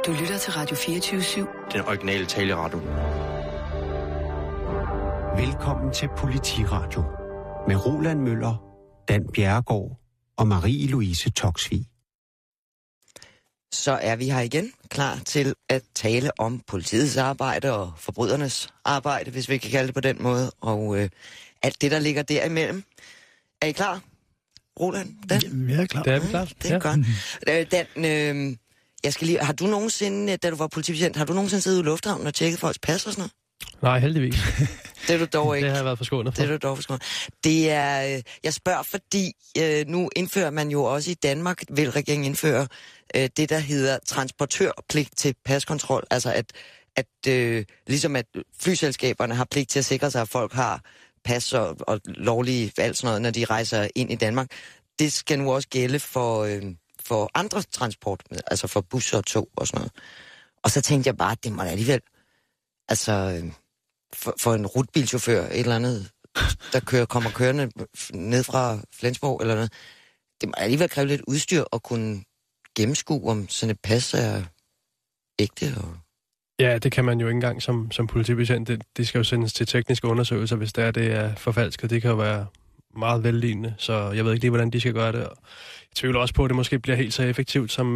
Du lytter til Radio 24/7. Den originale taleradio. Velkommen til Politiradio med Roland Møller, Dan Bjerregaard og Marie-Louise Toksvig. Så er vi her igen, klar til at tale om politiets arbejde og forbrydernes arbejde, hvis vi kan kalde det på den måde, og alt det, der ligger derimellem. Er I klar? Roland? Dan? Jamen, jeg er klar. Det er vi klar. Det er godt. Dan, jeg skal lige... Har du nogensinde, da du var politibetjent, har du nogensinde siddet i lufthavnen og tjekket folks pas og sådan noget? Nej, heldigvis. Det er du dog ikke. Det har jeg været forskånet for. Det er du dog forskånet. Det er... Jeg spørger, fordi nu indfører man jo også i Danmark, vil regeringen indføre det, der hedder transportørpligt til paskontrol. Altså ligesom at flyselskaberne har pligt til at sikre sig, at folk har pas og lovlige alt sådan noget, når de rejser ind i Danmark. Det skal nu også gælde for andre transport, altså for busser og tog og sådan noget. Og så tænkte jeg bare, at det må da alligevel, altså for en rutbilchauffør, et eller andet, der kommer kørende ned fra Flensborg eller noget, det må alligevel kræve lidt udstyr at kunne gennemskue, om sådan et pas er ægte. Og... Ja, det kan man jo ikke engang som politibetjent. Det skal jo sendes til tekniske undersøgelser, hvis det er forfalsket. Det kan jo være meget vellignende, så jeg ved ikke lige, hvordan de skal gøre det. Og jeg tvivler også på, at det måske bliver helt så effektivt, som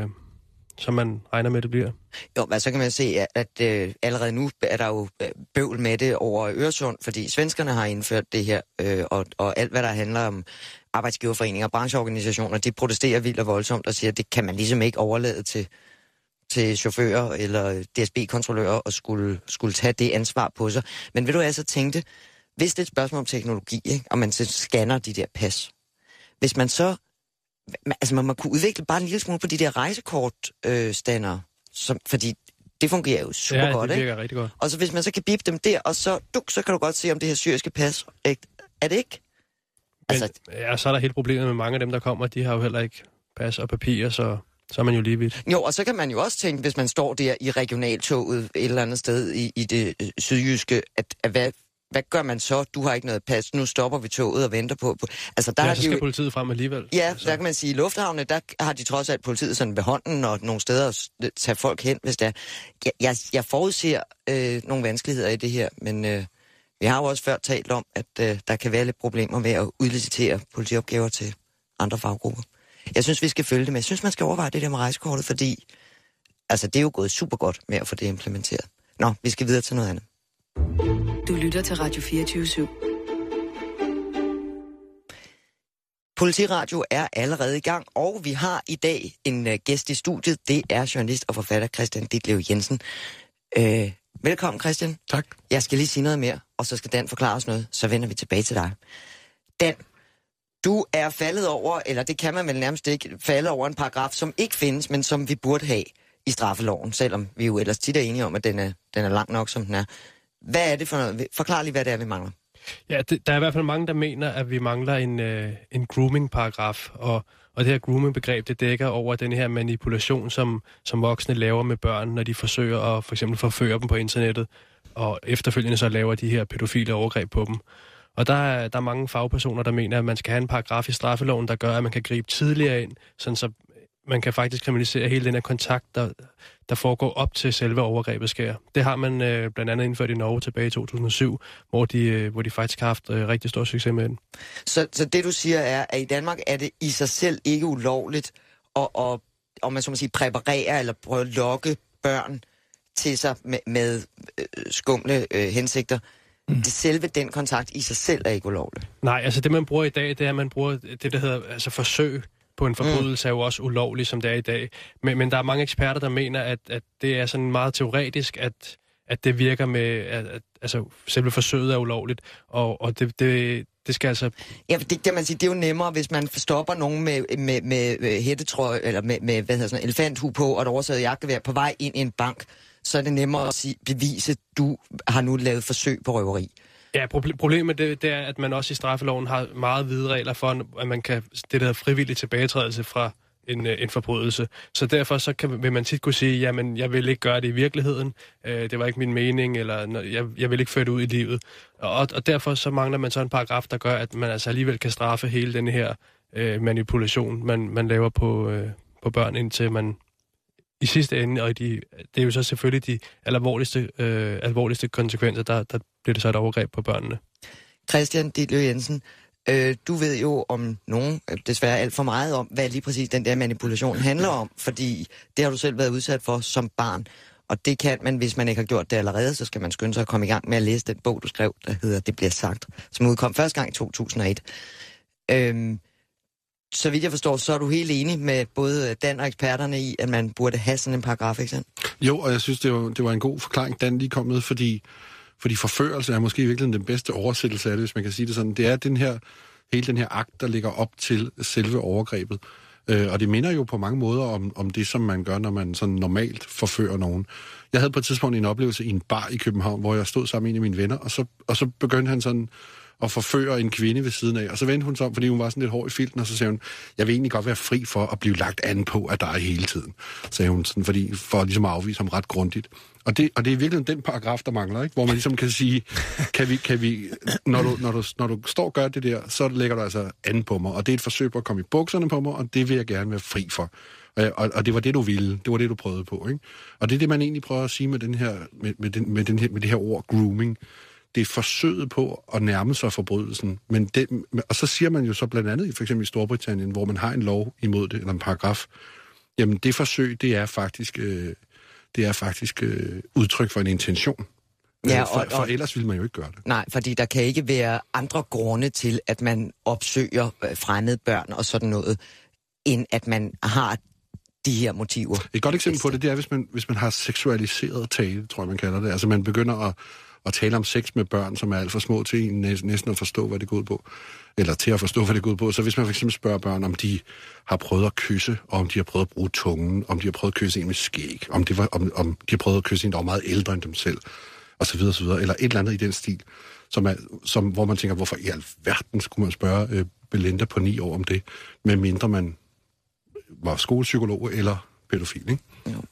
man regner med, det bliver. Jo, men så kan man se, at allerede nu er der jo bøvl med det over Øresund, fordi svenskerne har indført det her, og alt, hvad der handler om arbejdsgiverforeninger og brancheorganisationer, de protesterer vildt og voldsomt og siger, at det kan man ligesom ikke overlade til chauffører eller DSB-kontrollører og skulle tage det ansvar på sig. Men ved du, jeg så tænkte, hvis det er et spørgsmål om teknologi, ikke, og man så scanner de der pas, hvis man så, altså man kunne udvikle bare en lille smule på de der rejsekortstandere, fordi det fungerer jo super godt, ikke? Ja, det virker rigtig godt. Og så hvis man så kan bippe dem der, og så kan du godt se, om det her syriske pas, ikke? Er det ikke? Altså... Ja, så er der helt problemet med mange af dem, der kommer, de har jo heller ikke pas og papirer, så er man jo lige vidt. Jo, og så kan man jo også tænke, hvis man står der i regionaltoget et eller andet sted i det sydjyske, at hvad gør man så? Du har ikke noget pas, nu stopper vi toget og venter på. Altså, der så skal politiet frem alligevel. Ja, så der kan man sige, i lufthavne, der har de trods alt politiet sådan ved hånden, og nogle steder at tage folk hen, hvis det er. Jeg forudser nogle vanskeligheder i det her, men vi har jo også før talt om, at der kan være lidt problemer med at udlicitere politiopgaver til andre faggrupper. Jeg synes, vi skal følge det med. Jeg synes, man skal overveje det der med rejsekortet, fordi altså, det er jo gået super godt med at få det implementeret. Nå, vi skal videre til noget andet. Du lytter til Radio 24/7. Politiradio er allerede i gang, og vi har i dag en gæst i studiet. Det er journalist og forfatter Christian Ditlev Jensen. Velkommen, Christian. Tak. Jeg skal lige sige noget mere, og så skal Dan forklare os noget, så vender vi tilbage til dig. Dan, du er faldet over, eller det kan man vel nærmest ikke, faldet over en paragraf, som ikke findes, men som vi burde have i straffeloven, selvom vi jo ellers tit er enige om, at den er lang nok, som den er. Hvad er det for noget? Forklar lige, hvad det er, vi mangler. Ja, der er i hvert fald mange, der mener, at vi mangler en grooming-paragraf, og det her grooming-begreb, det dækker over den her manipulation, som voksne laver med børn, når de forsøger at for eksempel forføre dem på internettet, og efterfølgende så laver de her pædofile overgreb på dem. Og der er mange fagpersoner, der mener, at man skal have en paragraf i straffeloven, der gør, at man kan gribe tidligere ind, sådan så man kan faktisk kriminalisere hele den her kontakt, der foregår op til selve overgrebet sker. Det har man blandt andet indført i Norge tilbage i 2007, hvor de faktisk har haft rigtig stor succes med den. Så det du siger er, at i Danmark er det i sig selv ikke ulovligt at man så må sige, præparere eller prøve at lokke børn til sig med skumle hensigter. Det selve den kontakt i sig selv er ikke ulovligt. Nej, altså det man bruger i dag, det er, at man bruger det, der hedder altså forsøg på en forbrydelse, er jo også ulovligt, som det er i dag. Men der er mange eksperter, der mener, at det er sådan meget teoretisk, at det virker med, at altså selve forsøget er ulovligt, og det skal altså... Ja, det kan man sige, det er jo nemmere, hvis man stopper nogen med hættetrøje, eller med hvad hedder sådan, elefanthue på, og et oversaget jagtgevær på vej ind i en bank, så er det nemmere at bevise, at du har nu lavet forsøg på røveri. Ja, problemet det er, at man også i straffeloven har meget vide regler for, at man kan det der hedder frivillig tilbagetrædelse fra en forbrydelse. Så derfor så vil man tit kunne sige, jamen jeg vil ikke gøre det i virkeligheden, det var ikke min mening, eller jeg vil ikke føre det ud i livet. Og derfor så mangler man så en paragraf, der gør, at man altså alligevel kan straffe hele den her manipulation, man laver på børn, indtil man i sidste ende, og det er jo så selvfølgelig de alvorligste konsekvenser, der bliver det så et overgreb på børnene. Christian Ditlev Jensen, du ved jo om nogen, desværre alt for meget om, hvad lige præcis den der manipulation handler om, fordi det har du selv været udsat for som barn. Og det kan man, hvis man ikke har gjort det allerede, så skal man skynde sig at komme i gang med at læse den bog, du skrev, der hedder Det bliver sagt, som udkom første gang i 2001. Så vidt jeg forstår, så er du helt enig med både Dan og eksperterne i, at man burde have sådan en paragraf, ikke sandt? Jo, og jeg synes, det var en god forklaring, Dan lige kom med, fordi forførelse er måske virkelig den bedste oversættelse af det, hvis man kan sige det sådan. Det er hele den her akt, der ligger op til selve overgrebet. Og det minder jo på mange måder om det, som man gør, når man sådan normalt forfører nogen. Jeg havde på et tidspunkt en oplevelse i en bar i København, hvor jeg stod sammen med en af mine venner, og så begyndte han sådan at forføre en kvinde ved siden af. Og så vendte hun sig om, fordi hun var sådan lidt hård i filten, og så sagde hun, jeg vil egentlig godt være fri for at blive lagt an på af dig hele tiden, sagde hun, sådan, for ligesom at afvise ham ret grundigt. Og det er virkelig den paragraf, der mangler, ikke? Hvor man ligesom kan sige, kan vi når du står og gør det der, så lægger du altså an på mig, og det er et forsøg på at komme i bukserne på mig, og det vil jeg gerne være fri for. Og det var det, du ville. Det var det, du prøvede på, ikke? Og det er det, man egentlig prøver at sige med det her ord grooming. Det er forsøget på at nærme sig forbrydelsen. Og så siger man jo så blandt andet, for eksempel i Storbritannien, hvor man har en lov imod det, eller en paragraf, jamen det forsøg, det er faktisk udtryk for en intention. Ja, for ellers vil man jo ikke gøre det. Nej, fordi der kan ikke være andre grunde til, at man opsøger fremmede børn og sådan noget, end at man har de her motiver. Et godt eksempel på det er, hvis man har seksualiseret tale, tror jeg, man kalder det. Altså man begynder at tale om sex med børn, som er alt for små til næsten at forstå, hvad det går ud på. Eller til at forstå, hvad det går ud på. Så hvis man for eksempel spørger børn, om de har prøvet at kysse, og om de har prøvet at bruge tungen, om de har prøvet at kysse en med skæg, om de har prøvet at kysse en, der var meget ældre end dem selv, og så videre, eller et eller andet i den stil, hvor man tænker, hvorfor i alverden skulle man spørge Belinda på 9 år om det, medmindre man var skolepsykolog eller pædofil, ikke? Jo.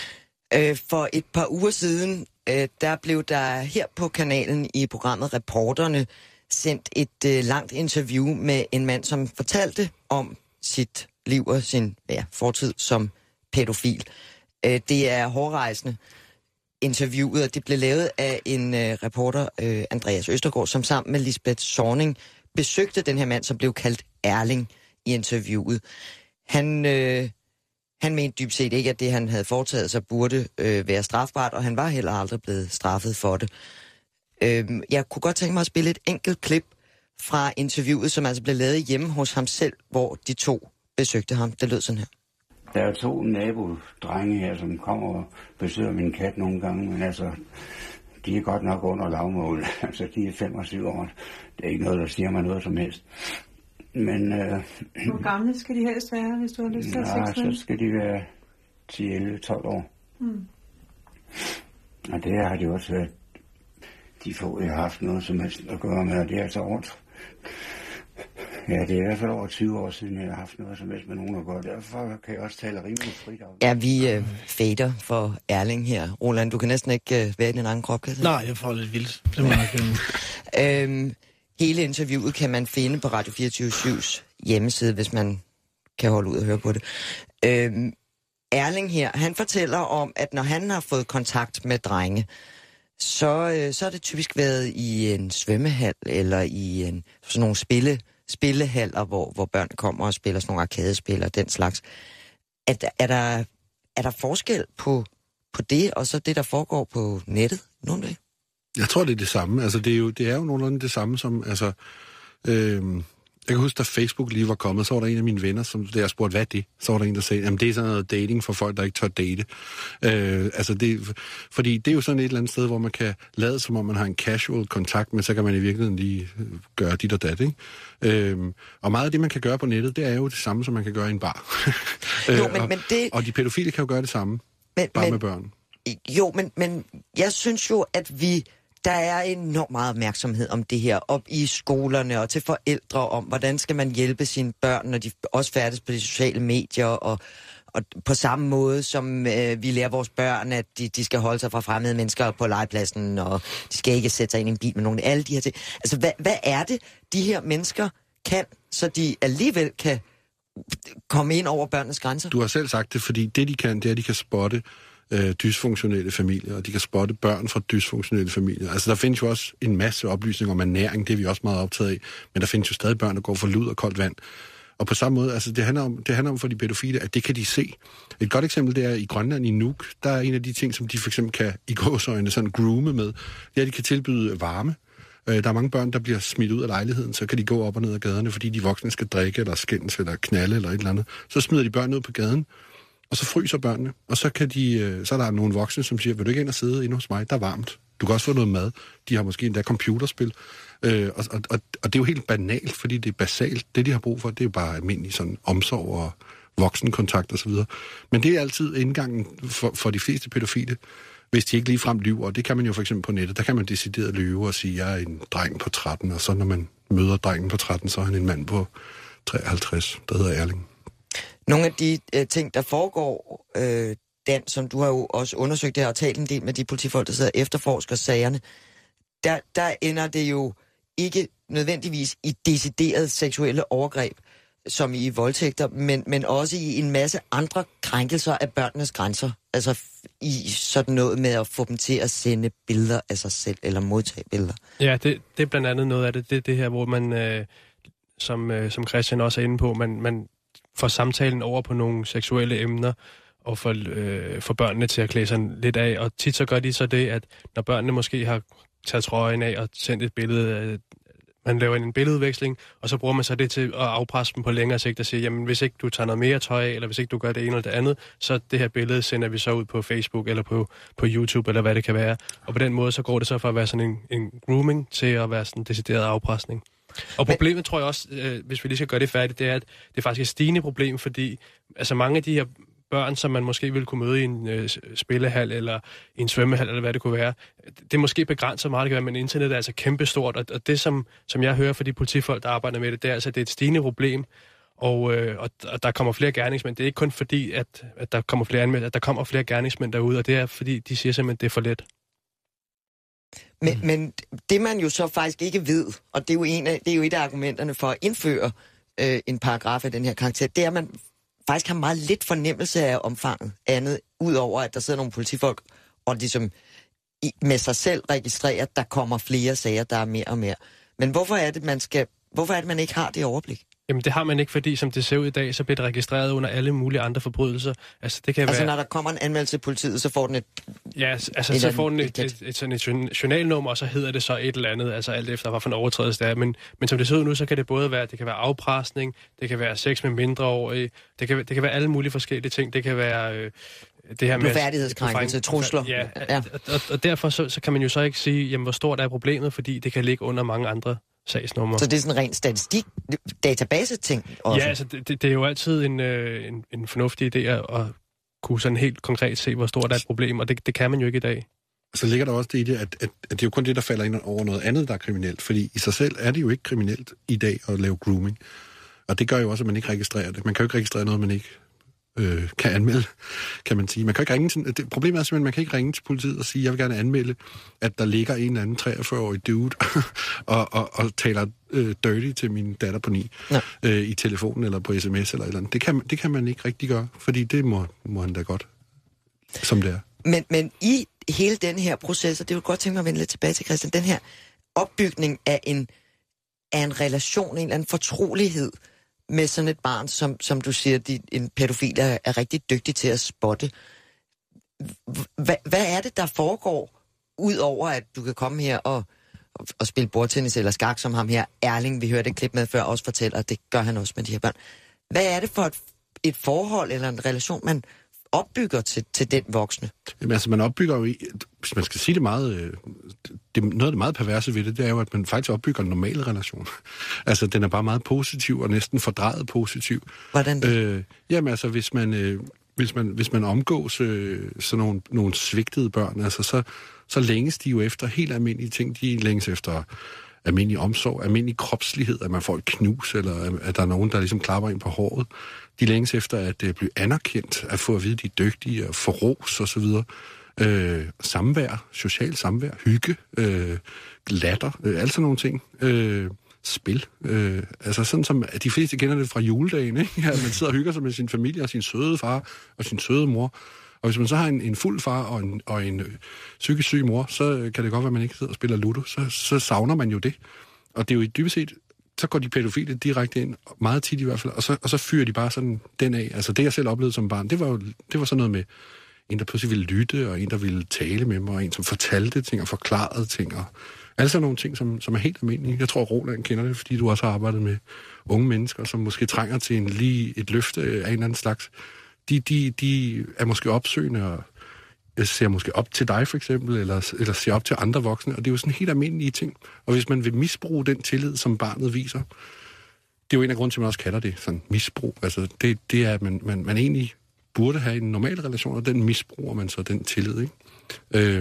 For et par uger siden, der blev der her på kanalen i programmet Reporterne sendt et langt interview med en mand, som fortalte om sit liv og sin fortid som pædofil. Det er hårdrejsende interviewet, og det blev lavet af en reporter, Andreas Østergaard, som sammen med Lisbeth Zornig besøgte den her mand, som blev kaldt Erling i interviewet. Han mente dybt set ikke, at det, han havde foretaget sig, burde være strafbart, og han var heller aldrig blevet straffet for det. Jeg kunne godt tænke mig at spille et enkelt klip fra interviewet, som altså blev lavet hjemme hos ham selv, hvor de to besøgte ham. Det lød sådan her. Der er 2 nabodrenge her, som kommer og besøger min kat nogle gange, men altså, de er godt nok under lavmål. Altså, de er 5 og 7 år. Det er ikke noget, der siger mig noget som helst. Men, hvor gamle skal de helst være, hvis du har lyst til at sex med? Så skal de være 10, 11, 12 år. Og det har de også været. De få, jeg har haft noget som helst at gøre med, og det er altså over. Ja, det er i hvert fald over 20 år siden, jeg har haft noget som helst med nogen at gøre. Derfor kan jeg også tale rimelig frit af. Ja, vi fader for Erling her. Roland, du kan næsten ikke være i din egen krop, kan jeg? Nej, jeg får lidt vildt. Det må jeg ikke. Hele interviewet kan man finde på Radio 24/7's hjemmeside, hvis man kan holde ud og høre på det. Erling her, han fortæller om, at når han har fået kontakt med drenge, så har det typisk været i en svømmehal eller i sådan nogle spillehaller, hvor børn kommer og spiller sådan nogle arkadespil og den slags. Er der forskel på det, og så det, der foregår på nettet nogle dage? Jeg tror, det er det samme. Altså, det er jo nogenlunde det samme som, altså... jeg kan huske, da Facebook lige var kommet, så var der en af mine venner, da jeg spurgte, hvad er det? Så var der en, der sagde, jamen det er sådan noget dating for folk, der ikke tør date. Fordi det er jo sådan et eller andet sted, hvor man kan lade, som om man har en casual kontakt, men så kan man i virkeligheden lige gøre dit og dat, ikke? Og meget af det, man kan gøre på nettet, det er jo det samme, som man kan gøre i en bar. Og de pædofile kan jo gøre det samme, med børn. Jo, men jeg synes jo, at der er enormt meget opmærksomhed om det her op i skolerne og til forældre om, hvordan skal man hjælpe sine børn, når de også færdes på de sociale medier, og på samme måde som vi lærer vores børn, at de skal holde sig fra fremmede mennesker på legepladsen, og de skal ikke sætte sig ind i en bil med nogen. Alle de her ting. Altså, hvad er det, de her mennesker kan, så de alligevel kan komme ind over børnenes grænser? Du har selv sagt det, fordi det de kan, det er, at de kan spotte dysfunktionelle familier, og de kan spotte børn fra dysfunktionelle familier. Altså, der findes jo også en masse oplysninger om ernæring, det er vi også meget optaget af, men der findes jo stadig børn, der går for lud og koldt vand. Og på samme måde, altså, det handler om for de pædofile, at det kan de se. Et godt eksempel, det er i Grønland, i Nuuk, der er en af de ting, som de for eksempel kan i gåseøjne sådan groome med, det er, at de kan tilbyde varme. Der er mange børn, der bliver smidt ud af lejligheden, så kan de gå op og ned ad gaderne, fordi de voksne skal drikke, eller skændes, eller knalde, eller et eller andet. Så smider de børn ud på gaden, og så fryser børnene, og så er der nogle voksne, som siger, vil du ikke ind og sidde inde hos mig? Der er varmt. Du kan også få noget mad. De har måske endda computerspil. Og det er jo helt banalt, fordi det er basalt. Det, de har brug for, det er jo bare almindelig sådan omsorg og voksenkontakt osv. Men det er altid indgangen for de fleste pædofile, hvis de ikke ligefrem lyver. Og det kan man jo for eksempel på nettet. Der kan man decideret lyve og sige, jeg er en dreng på 13, og så når man møder drengen på 13, så er han en mand på 53, der hedder Erling. Nogle af de ting, der foregår, Dan, som du har jo også undersøgt det her og talt en del med de politifolk, der sidder og efterforsker sagerne, der ender det jo ikke nødvendigvis i deciderede seksuelle overgreb, som i voldtægter, men også i en masse andre krænkelser af børnenes grænser. Altså i sådan noget med at få dem til at sende billeder af sig selv, eller modtage billeder. Ja, det er blandt andet noget af det. Det er det her, hvor man, som Christian også er inde på, man får samtalen over på nogle seksuelle emner, og får børnene til at klæde sig lidt af. Og tit så gør de så det, at når børnene måske har taget trøjen af og sendt et billede, man laver en billedudveksling, og så bruger man så det til at afpresse dem på længere sigt og sige, jamen hvis ikke du tager noget mere tøj af, eller hvis ikke du gør det ene eller det andet, så det her billede sender vi så ud på Facebook eller på YouTube, eller hvad det kan være. Og på den måde så går det så fra at være sådan en grooming til at være sådan en decideret afpresning. Og problemet tror jeg også, hvis vi lige skal gøre det færdigt, det er, at det er faktisk et stigende problem, fordi altså mange af de her børn, som man måske ville kunne møde i en spillehal eller i en svømmehal, eller hvad det kunne være, det er måske begrænset meget, det kan være, men internet er altså kæmpestort, og det, som jeg hører fra de politifolk, der arbejder med det, det er altså, det er et stigende problem, og der kommer flere gerningsmænd. Det er ikke kun fordi, at der kommer flere anmeldelser, at der kommer flere gerningsmænd derude, og det er fordi, de siger simpelthen, at det er for let. Men det man jo så faktisk ikke ved, og det er jo et af argumenterne for at indføre en paragraf af den her karakter, det er, at man faktisk har meget lidt fornemmelse af omfanget andet, udover at der sidder nogle politifolk, og ligesom med sig selv registrerer, at der kommer flere sager, der er mere og mere. Men hvorfor er det, man ikke har det overblik? Jamen det har man ikke, fordi som det ser ud i dag, så bliver det registreret under alle mulige andre forbrydelser. Altså, det kan være... når der kommer en anmeldelse til politiet, så får den et... Ja, altså så får den et journalnummer, og så hedder det så et eller andet, altså alt efter, hvad for en overtrædelse det er. Men som det ser ud nu, så kan det både være, det kan være afpresning, det kan være sex med mindreårige, det kan være alle mulige forskellige ting. Det kan være... det her med blufærdighedskrænkelse, trusler. Ja. Og derfor så kan man jo så ikke sige, jamen hvor stort er problemet, fordi det kan ligge under mange andre sagsnummer. Så det er sådan en ren statistik, database-ting også? Ja, altså det er jo altid en fornuftig idé at kunne sådan helt konkret se, hvor stort er et problem, og det kan man jo ikke i dag. Så ligger der også det i det, at det er jo kun det, der falder ind over noget andet, der er kriminelt, fordi i sig selv er det jo ikke kriminelt i dag at lave grooming. Og det gør jo også, at man ikke registrerer det. Man kan jo ikke registrere noget, man ikke kan anmelde, kan man sige. Man kan ikke ringe til, problemet er simpelthen, at man kan ikke ringe til politiet og sige, jeg vil gerne anmelde, at der ligger en eller anden 43-årig dude og taler dirty til min datter på 9 i telefonen eller på sms eller et eller andet. Det kan man ikke rigtig gøre, fordi det må han da godt, som det er. Men i hele den her proces, og det er jo godt tænke mig at vende lidt tilbage til Christian, den her opbygning af en relation, en eller anden fortrolighed med sådan et barn, som du siger, en pædofil er rigtig dygtig til at spotte. Hvad er det, der foregår, udover at du kan komme her og spille bordtennis eller skak, som ham her, Erling, vi hørte et klip med før, også fortæller, og det gør han også med de her børn. Hvad er det for et forhold eller en relation, man opbygger til den voksne? Jamen altså, man opbygger jo, hvis man skal sige det meget, noget af det meget perverse ved det er jo, at man faktisk opbygger en normal relation. Altså, den er bare meget positiv og næsten fordrejet positiv. Hvordan det? Jamen altså, hvis man omgås sådan nogle svigtede børn, altså, så længes de jo efter helt almindelige ting. De længes efter almindelig omsorg, almindelig kropslighed, at man får et knus, eller at der er nogen, der ligesom klapper ind på håret. De længes efter at blive anerkendt, at få at vide, de er dygtige, og få ros og så videre. Samvær, social samvær, hygge, latter, alt sådan nogle ting. spil. Altså sådan som de fleste kender det fra juledagen, ikke? Ja, man sidder og hygger sig med sin familie og sin søde far og sin søde mor. Og hvis man så har en fuld far og en psykisk syg mor, så kan det godt være, at man ikke sidder og spiller Ludo. Så savner man jo det. Og det er jo dybest set, så går de pædofile direkte ind, meget tit i hvert fald, og så fyrer de bare sådan den af. Altså det, jeg selv oplevede som barn, det var sådan noget med en, der pludselig ville lytte, og en, der ville tale med mig, og en, som fortalte ting og forklarede ting, og alle sådan nogle ting, som er helt almindelige. Jeg tror, Roland kender det, fordi du også har arbejdet med unge mennesker, som måske trænger til et løfte af en eller anden slags. De er måske opsøgende og ser måske op til dig for eksempel, eller ser op til andre voksne, og det er jo sådan helt almindelige ting. Og hvis man vil misbruge den tillid, som barnet viser, det er jo en af grunden til, at man også kalder det sådan misbrug. Altså det er, at man egentlig burde have en normal relation, og den misbruger man så, den tillid, ikke?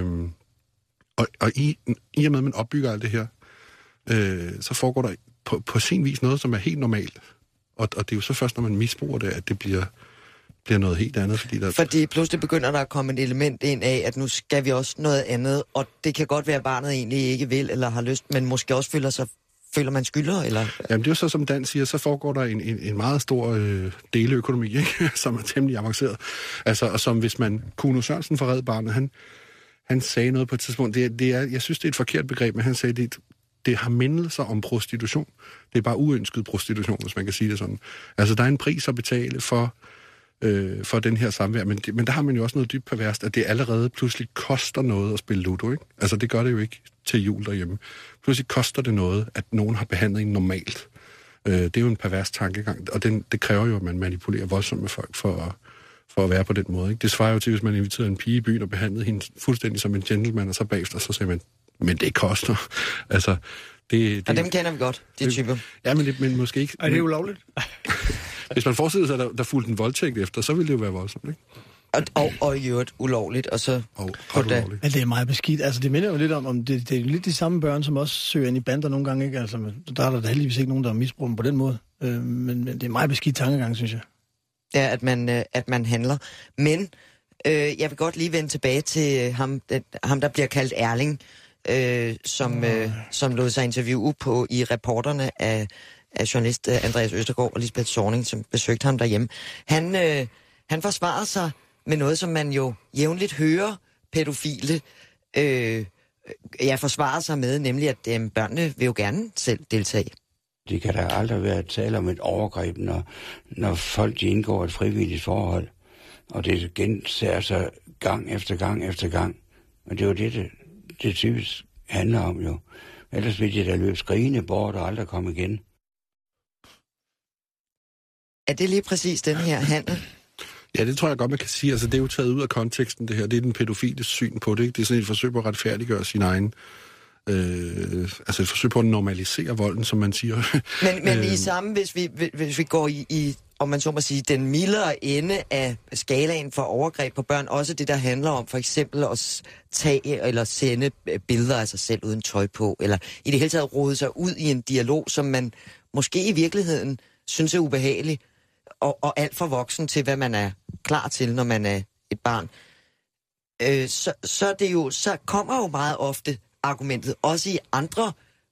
Og i og med, at man opbygger alt det her, så foregår der på sin vis noget, som er helt normalt. Og det er jo så først, når man misbruger det, at det bliver noget helt andet. Fordi pludselig begynder der at komme et element ind af, at nu skal vi også noget andet, og det kan godt være, at barnet egentlig ikke vil eller har lyst, men måske også føler man skylder, eller? Jamen det er jo så, som Dan siger, så foregår der en meget stor deleøkonomi, ikke? Som er temmelig avanceret. Altså, og som hvis man, Kuno Sørensen fra Red Barnet, han sagde noget på et tidspunkt, jeg synes, det er et forkert begreb, men han sagde, det har mindelser om prostitution. Det er bare uønsket prostitution, hvis man kan sige det sådan. Altså, der er en pris at betale for den her samvær, men der har man jo også noget dybt perverst, at det allerede pludselig koster noget at spille Ludo, ikke? Altså, det gør det jo ikke til jul derhjemme. Pludselig koster det noget, at nogen har behandlet en normalt. Det er jo en pervers tankegang, og det kræver jo, at man manipulerer voldsomt med folk for at være på den måde, ikke? Det svarer jo til, hvis man inviterede en pige i byen og behandlede hende fuldstændig som en gentleman, og så bagefter, så siger man, men det koster. Altså, det, og dem kender vi godt, de typer. Ja, men måske ikke. Er det ulovligt? Hvis man forestiller sig, at der fulgte en voldtægt efter, så ville det jo være voldsomt, ikke? Og i øvrigt ulovligt, og så... ulovligt. Men det er meget beskidt. Altså, det minder jo lidt om det er lidt de samme børn, som også søger ind i bander nogle gange, ikke? Altså, der er der heldigvis ikke nogen, der misbruger dem på den måde. Men det er meget beskidt tankegang, synes jeg. Ja, at man handler. Men jeg vil godt lige vende tilbage til ham der bliver kaldt Erling, som lod sig interviewe i reporterne af journalist Andreas Østergaard og Lisbeth Zornig, som besøgte ham derhjemme. Han forsvarer sig med noget, som man jo jævnligt hører pædofile forsvarer sig med, nemlig at børnene vil jo gerne selv deltage. Det kan der aldrig være tale om et overgreb, når folk indgår et frivilligt forhold. Og det gentager sig gang efter gang efter gang. Og det er jo det typisk handler om jo. Ellers vil de da løbe skrigende bort og aldrig komme igen. Er det lige præcis den her handel? Ja, det tror jeg godt, man kan sige. Altså, det er jo taget ud af konteksten, det her. Det er den pædofile syn på det, ikke? Det er sådan et forsøg på at retfærdiggøre sin egen... altså et forsøg på at normalisere volden, som man siger. Men i samme, hvis vi går i, om man så må sige, den mildere ende af skalaen for overgreb på børn, også det, der handler om for eksempel at tage eller sende billeder af sig selv uden tøj på, eller i det hele taget rode sig ud i en dialog, som man måske i virkeligheden synes er ubehagelig, og alt for voksen til, hvad man er klar til, når man er et barn. Så kommer jo meget ofte argumentet, også i andre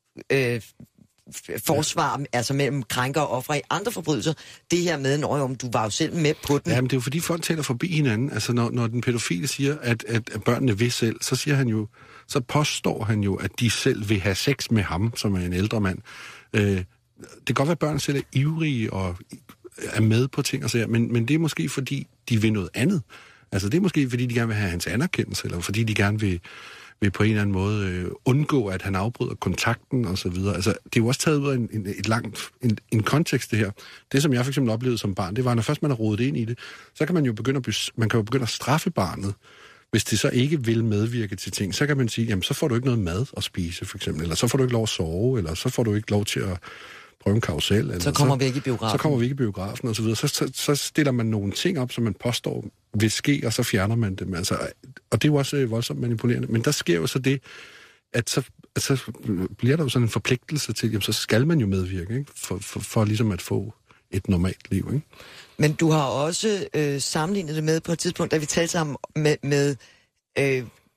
forsvar, altså mellem krænker og ofre i andre forbrydelser, det her med, om du var jo selv med på den. Ja, men det er jo fordi, folk taler forbi hinanden. Altså, når den pædofile siger, at børnene vil selv, så siger han jo, så påstår han jo, at de selv vil have sex med ham, som er en ældre mand. Det kan godt være, at børn selv er ivrige og er med på ting og sager, men det er måske, fordi de vil noget andet. Altså, det er måske, fordi de gerne vil have hans anerkendelse, eller fordi de gerne vil på en eller anden måde undgå, at han afbryder kontakten og så videre. Altså, det er jo også taget ud af en kontekst, det her. Det, som jeg for eksempel oplevede som barn, det var, når først man har rodet ind i det, så kan man jo begynde at straffe barnet, hvis det så ikke vil medvirke til ting. Så kan man sige, jamen, så får du ikke noget mad at spise, for eksempel, eller så får du ikke lov at sove, eller så får du ikke lov til at prøve en karusel. Eller så kommer vi ikke i biografen. Så kommer vi ikke i biografen, og så videre. Så stiller man nogle ting op, som man påstår vil ske, og så fjerner man dem. Altså, og det er jo også voldsomt manipulerende. Men der sker jo så det, at så bliver der jo sådan en forpligtelse til, jamen, så skal man jo medvirke, ikke? For ligesom at få et normalt liv, ikke? Men du har også sammenlignet det med på et tidspunkt, da vi talte sammen med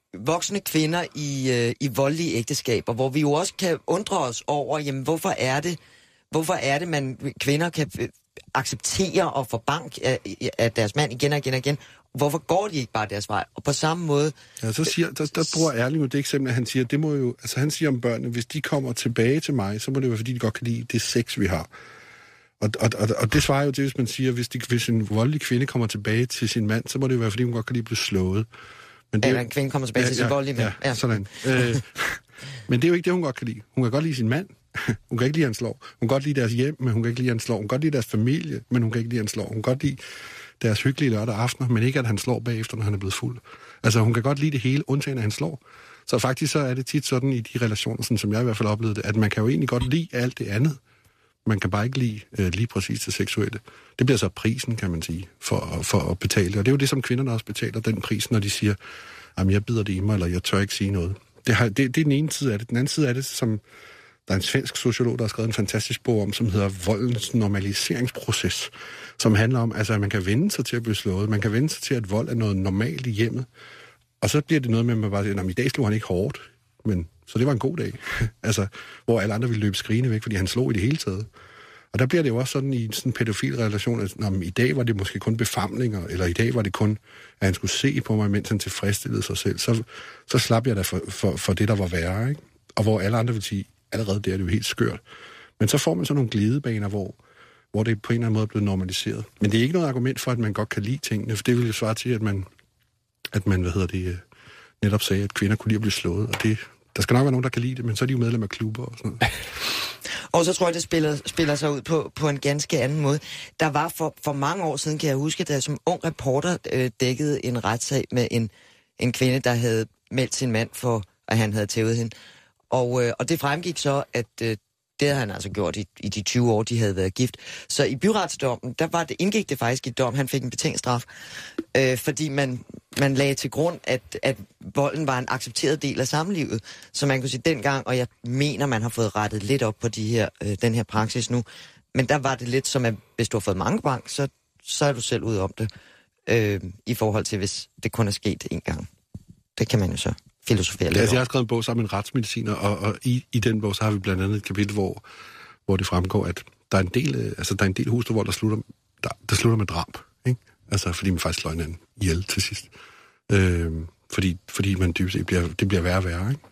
voksne kvinder i voldelige ægteskaber, hvor vi jo også kan undre os over, jamen hvorfor er det, man kvinder kan acceptere og få bank af deres mand igen og igen og igen. Hvorfor går de ikke bare deres vej? Og på samme måde... Ja, der bruger Erling jo det eksempel, at han siger, det må jo... Altså han siger om børnene, hvis de kommer tilbage til mig, så må det være, fordi de godt kan lide det sex, vi har. Og det svarer jo til, hvis man siger, hvis en voldelig kvinde kommer tilbage til sin mand, så må det jo være, fordi hun godt kan lide at blive slået. Men det eller en kvinde kommer tilbage til sin voldelige mand. Ja, sådan. Men det er jo ikke det, hun godt kan lide. Hun kan godt lide sin mand. Hun kan ikke lide, at han slår. Hun kan godt lide deres hjem, men hun kan ikke lide, at han slår. Hun kan godt lide deres familie, men hun kan ikke lide, at han slår. Hun kan godt lide deres hyggelige lørdag aftener, men ikke, at han slår bagefter, når han er blevet fuld. Altså, hun kan godt lide det hele, undtagen at han slår. Så faktisk så er det tit sådan i de relationer, sådan, som jeg i hvert fald oplevede det, at man kan jo egentlig godt lide alt det andet. Man kan bare ikke lide lige præcis det seksuelle. Det bliver så prisen, kan man sige, for at betale. Og det er jo det, som kvinderne også betaler, den pris, når de siger, jamen jeg bider det i mig, eller jeg tør ikke sige noget. Det er den ene side af det. Den anden side af det, som der er en svensk sociolog, der har skrevet en fantastisk bog om, som hedder Voldens normaliseringsproces, som handler om, altså, at man kan vende sig til at blive slået. Man kan vende sig til, at vold er noget normalt i hjemmet. Og så bliver det noget med, at man bare siger, i dag slog han ikke hårdt, men så det var en god dag. Altså, hvor alle andre ville løbe skrigende væk, fordi han slog i det hele taget. Og der bliver det jo også sådan i sådan en pædofil relation, at i dag var det måske kun befamlinger, eller i dag var det kun, at han skulle se på mig, mens han tilfredsstillede sig selv. Så slap jeg da for det, der var værre, ikke? Og hvor alle andre vil sige, allerede der er det jo helt skørt. Men så får man sådan nogle glidebaner, hvor det på en eller anden måde er blevet normaliseret. Men det er ikke noget argument for, at man godt kan lide tingene, for det vil jo svare til, at man netop sagde, at kvinder kunne lide at blive slået, og der skal nok være nogen, der kan lide det, men så er de jo medlem af klubber og sådan noget. Og så tror jeg, det spiller sig ud på en ganske anden måde. Der var for mange år siden, kan jeg huske, da jeg som ung reporter dækkede en retssag med en kvinde, der havde meldt sin mand for, at han havde tævet hende. Og det fremgik så, at det havde han altså gjort i de 20 år, de havde været gift. Så i byretsdommen, indgik det faktisk i dom, han fik en betinget straf, fordi man lagde til grund, at volden var en accepteret del af samlivet. Så man kunne sige dengang, og jeg mener, man har fået rettet lidt op på den her praksis nu, men der var det lidt som, at hvis du har fået mange bank, så er du selv ude om det, i forhold til, hvis det kun er sket én gang. Det kan man jo så filosofere lidt. Jeg har skrevet en bog sammen med en retsmediciner, og i den bog, så har vi blandt andet et kapitel, hvor det fremgår, at der er en del hustruvold, der slutter med drab, ikke? Altså, fordi man faktisk slår hinanden ihjel til sidst. Fordi man dybest set det bliver værre og værre, ikke?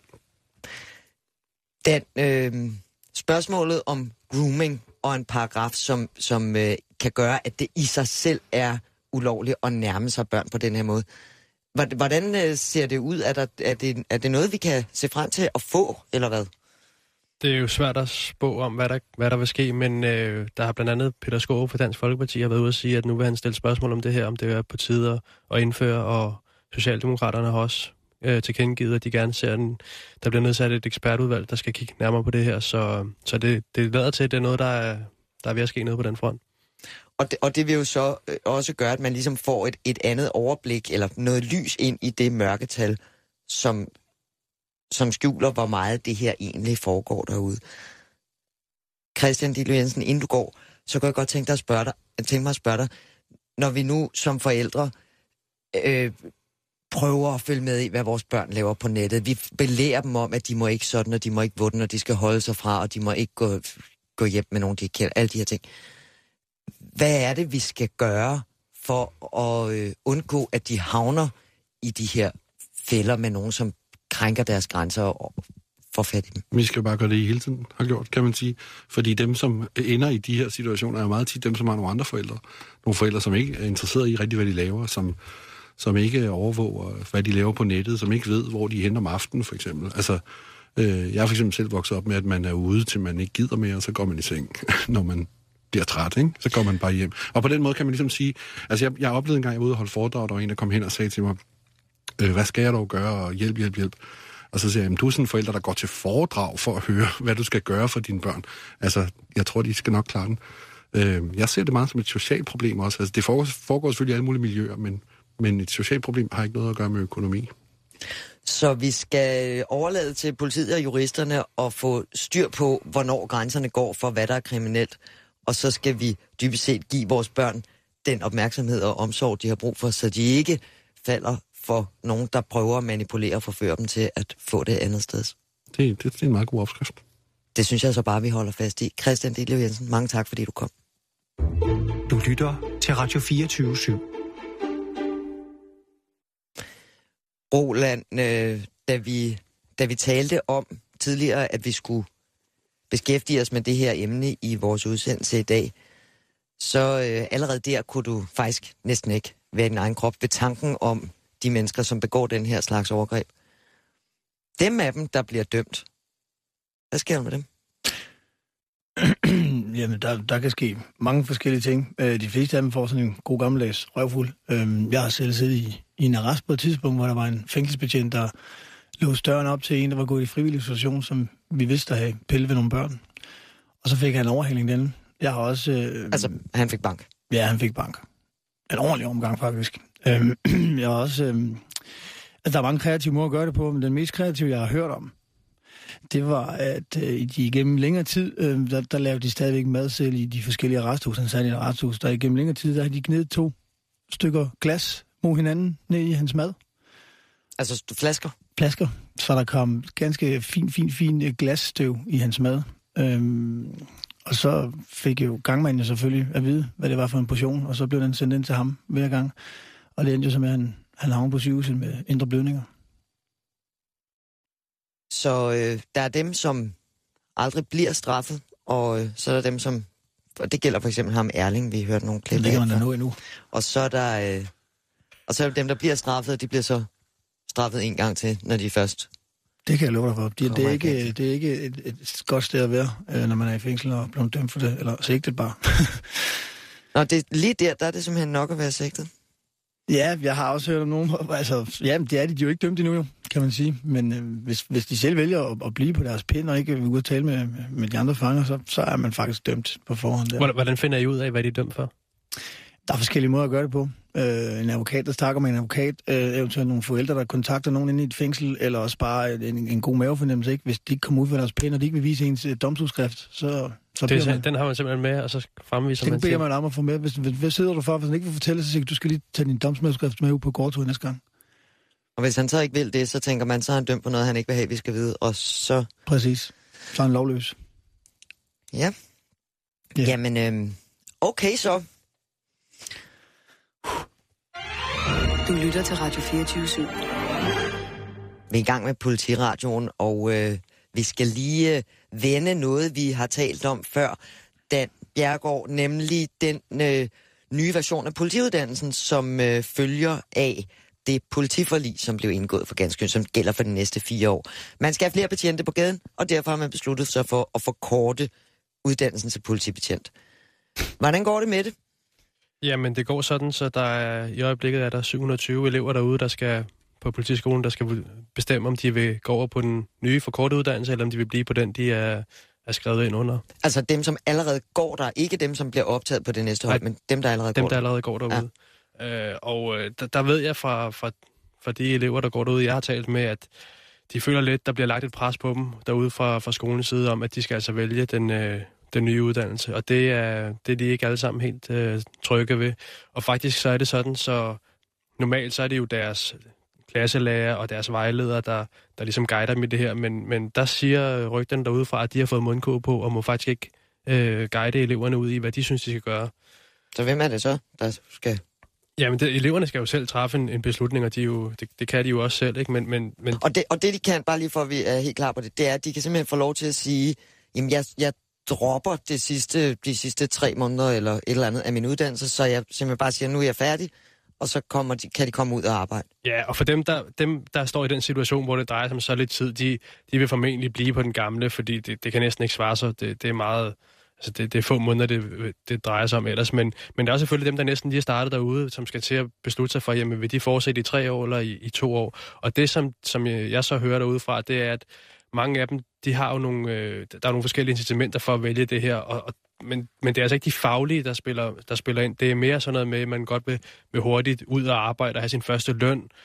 Spørgsmålet om grooming og en paragraf, som kan gøre, at det i sig selv er ulovligt at nærme sig børn på den her måde. Hvordan ser det ud? Er det noget, vi kan se frem til at få, eller hvad? Det er jo svært at spå om, hvad der vil ske, men der har blandt andet Peter Skaarup fra Dansk Folkeparti har været ude at sige, at nu vil han stille spørgsmål om det her, om det er på tide at indføre, og Socialdemokraterne har også tilkendegivet, at de gerne ser, at der bliver nedsat et ekspertudvalg, der skal kigge nærmere på det her, så det lader til, at det er noget, der er ved at ske noget på den front. Og det vil jo så også gøre, at man ligesom får et andet overblik, eller noget lys ind i det mørketal, som skjuler, hvor meget det her egentlig foregår derude. Christian Ditlev Jensen, inden du går, så kan jeg godt tænke mig at spørge dig, når vi nu som forældre prøver at følge med i, hvad vores børn laver på nettet. Vi belærer dem om, at de må ikke sådan, og de må ikke vutten, og de skal holde sig fra, og de må ikke gå hjem med nogen, de ikke kender. Alle de her ting. Hvad er det, vi skal gøre for at undgå, at de havner i de her fælder med nogen, som krænker deres grænser og får fat i dem? Vi skal bare gøre det, I hele tiden har gjort, kan man sige. Fordi dem, som ender i de her situationer, er jo meget tit dem, som har nogle andre forældre. Nogle forældre, som ikke er interesseret i rigtig, hvad de laver, som ikke overvåger, hvad de laver på nettet, som ikke ved, hvor de er henne om aftenen, for eksempel. Altså, jeg har for eksempel selv vokset op med, at man er ude, til man ikke gider mere, og så går man i seng, når man bliver træt, ikke? Så går man bare hjem. Og på den måde kan man ligesom sige, altså jeg oplevede en gang, jeg var ude og holde foredrag, og der var en, der kom hen og sagde til mig, hvad skal jeg dog gøre, og hjælp. Og så siger jeg, du er sådan en forælder, der går til foredrag for at høre, hvad du skal gøre for dine børn. Altså, jeg tror, de skal nok klare den. Jeg ser det meget som et socialt problem også. Altså, det foregår selvfølgelig i alle mulige miljøer, men et socialt problem har ikke noget at gøre med økonomi. Så vi skal overlade til politiet og juristerne at få styr på, hvornår grænserne går for, hvad der er kriminelt. Og så skal vi dybest set give vores børn den opmærksomhed og omsorg, de har brug for, så de ikke falder for nogen, der prøver at manipulere og forføre dem til at få det andet sted. Det er en meget god opskrift. Det synes jeg så bare, vi holder fast i. Christian Ditlev Jensen, mange tak, fordi du kom. Du lytter til Radio 24/7. Roland, da vi talte om tidligere, at vi skulle beskæftige os med det her emne i vores udsendelse i dag, så allerede der kunne du faktisk næsten ikke være i din egen krop ved tanken om de mennesker, som begår den her slags overgreb. Dem af dem, der bliver dømt. Hvad sker der med dem? Jamen, der kan ske mange forskellige ting. De fleste af dem får sådan en god gammeldags røvfuld. Jeg har selv siddet i en arrest på et tidspunkt, hvor der var en fængselsbetjent, der låste døren op til en, der var gået i frivillig situation, som vi vidste at have pillet ved nogle børn. Og så fik han en overhældning den. Jeg har også... Altså, han fik bank? Ja, han fik bank. En ordentlig omgang, faktisk. Jeg har også... der er mange kreative måder at gøre det på, men den mest kreative, jeg har hørt om, det var, at de igennem længere tid, der lavede de stadigvæk madseddel i de forskellige arresthus. Han sagde i et arresthus, der igennem længere tid, der har de gnedet 2 stykker glas mod hinanden ned i hans mad. Altså flasker? Flasker. Så der kom ganske fin glasstøv i hans mad. Og så fik jo gangmanden selvfølgelig at vide, hvad det var for en portion, og så blev den sendt ind til ham hver gang. Og det endte jo som, at han havnede på sygehuset med indre blødninger. Så der er dem, som aldrig bliver straffet, og så er der dem, som... Og det gælder for eksempel ham Erling, vi hørte nogle klip af. Det kan man da nå endnu. Og så er der... og så er dem, der bliver straffet, de bliver så straffet en gang til, når de først... Det kan jeg love dig for. Det er ikke et godt sted at være, når man er i fængsel og bliver dømt for det, eller sigtet bare. Nå, lige der er det simpelthen nok at være sigtet. Ja, jeg har også hørt om nogen, altså, ja, det er de jo ikke dømt endnu, kan man sige. Men hvis de selv vælger at blive på deres pind og ikke vil ud og tale med de andre fanger, så er man faktisk dømt på forhånd. Der. Hvordan finder I ud af, hvad de er dømt for? Der er forskellige måder at gøre det på. En advokat, der snakker med en advokat, eventuelt nogle forældre, der kontakter nogen inde i et fængsel, eller også bare en god mavefornemmelse, ikke? Hvis de ikke kommer ud for deres pind, og de ikke vil vise ens domsudskrift, så den har man simpelthen med, og så fremviser man til. Det beder man om at få med. Hvad sidder du for? Hvis han ikke vil fortælle, så siger du skal lige tage din domsudskrift med ud på gårdturen næste gang. Og hvis han så ikke vil det, så tænker man, så er han dømt på noget, han ikke vil have, vi skal vide, og så... Præcis. Så er han lovløs. Ja. Yeah. Jamen, okay så. Du lytter til Radio 24/7. Vi er i gang med Politiradioen, og vi skal lige vende noget, vi har talt om før, Dan Bjerregaard, nemlig den nye version af politiuddannelsen, som følger af det politiforlig, som blev indgået for ganske, som gælder for de næste 4 år. Man skal have flere betjente på gaden, og derfor har man besluttet sig for at forkorte uddannelsen til politibetjent. Hvordan går det med det? Jamen, det går sådan, så i øjeblikket er der 720 elever derude, der skal på politiskolen, der skal bestemme, om de vil gå over på den nye forkortede uddannelse, eller om de vil blive på den, de er skrevet ind under. Altså dem, som allerede går der, ikke dem, som bliver optaget på det næste hold, men dem, der allerede går der. Dem, der allerede går derude. Ja. Der ved jeg fra de elever, der går derude, jeg har talt med, at de føler lidt, der bliver lagt et pres på dem derude fra skolens side om, at de skal altså vælge den nye uddannelse, og det er de ikke alle sammen helt trygge ved. Og faktisk så er det sådan, så normalt så er det jo deres klasselærer og deres vejledere, der ligesom guider dem i det her, men der siger rygterne derudefra, at de har fået mundkurv på, og må faktisk ikke guide eleverne ud i, hvad de synes, de skal gøre. Så hvem er det så, der skal... Jamen, eleverne skal jo selv træffe en beslutning, og det kan de jo også selv, ikke? Men... Og det de kan, bare lige for at vi er helt klar på det, det er, at de kan simpelthen få lov til at sige, jamen jeg dropper de sidste 3 måneder eller et eller andet af min uddannelse, så jeg simpelthen bare siger, nu er jeg færdig, og så kan de komme ud og arbejde. Ja, og for dem, der står i den situation, hvor det drejer sig om så lidt tid, de vil formentlig blive på den gamle, fordi det kan næsten ikke svare sig. Det er meget... Altså, det er få måneder, det drejer sig om ellers. Men der er selvfølgelig dem, der næsten lige er startet derude, som skal til at beslutte sig for, jamen, vil de fortsætte i 3 år eller i 2 år? Og det, som jeg så hører derudefra, det er, at mange af dem, de har jo der er nogle forskellige incitamenter for at vælge det her, men det er altså ikke de faglige, der spiller ind. Det er mere sådan noget med, at man godt vil hurtigt ud og arbejde og have sin første løn.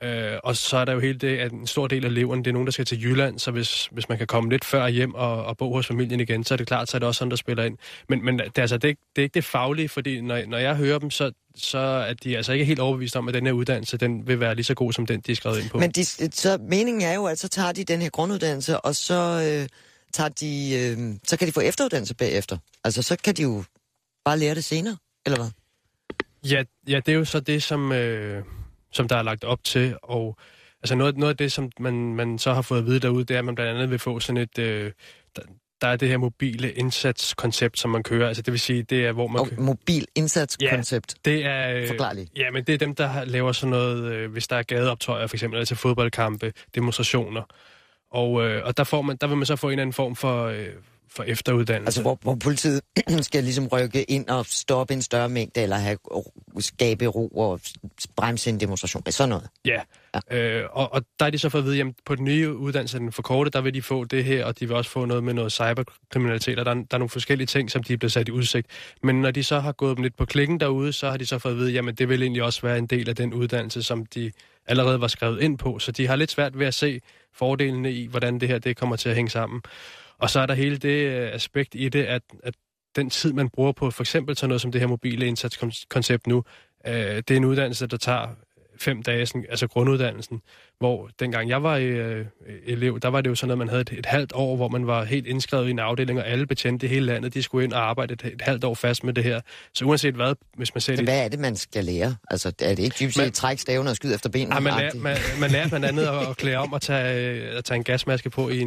Og så er der jo hele det, at en stor del af eleverne, det er nogen, der skal til Jylland, så hvis man kan komme lidt før hjem og bo hos familien igen, så er det klart, så er det også sådan, der spiller ind. Men det er ikke det faglige, fordi når jeg hører dem, så er de altså ikke helt overbevist om, at den her uddannelse, den vil være lige så god som den, de er skrevet ind på. Men så meningen er jo, at så tager de den her grunduddannelse, og så så kan de få efteruddannelse bagefter. Altså, så kan de jo bare lære det senere, eller hvad? Ja, det er jo så det, som der er lagt op til, og altså noget af det, som man så har fået at vide derude, det er, at man blandt andet vil få sådan et, der er det her mobile indsatskoncept, som man kører, altså det vil sige, det er, hvor man... Mobil indsatskoncept? Ja, det er... Forklarligt. Ja, men det er dem, der laver sådan noget, hvis der er gadeoptøjer, for eksempel, altså fodboldkampe, demonstrationer, og der vil man så få en eller anden form for efteruddannelse. Altså, hvor politiet skal ligesom rykke ind og stoppe en større mængde, eller skabe ro og bremse en demonstration. Sådan noget. Ja. Og der er de så fået at vide, at på den nye uddannelse, den forkorte, der vil de få det her, og de vil også få noget med noget cyberkriminalitet, og der er nogle forskellige ting, som de er blevet sat i udsigt. Men når de så har gået dem lidt på klikken derude, så har de så fået at vide, jamen det vil egentlig også være en del af den uddannelse, som de allerede var skrevet ind på. Så de har lidt svært ved at se fordelene i, hvordan det her det kommer til at hænge sammen. Og så er der hele det aspekt i det, at den tid, man bruger på for eksempel sådan noget som det her mobile indsatskoncept nu, det er en uddannelse, der tager 5 dage, altså grunduddannelsen, hvor dengang jeg var elev, der var det jo sådan, at man havde et halvt år, hvor man var helt indskrevet i en afdeling, og alle betjente i hele landet, de skulle ind og arbejde et halvt år fast med det her. Så uanset hvad, hvis man ser det... Hvad er det, man skal lære? Altså, er det ikke dybest set trække staven og skyde efter benene? Ja, man lærer blandt andet at klæde om og tage en gasmaske på i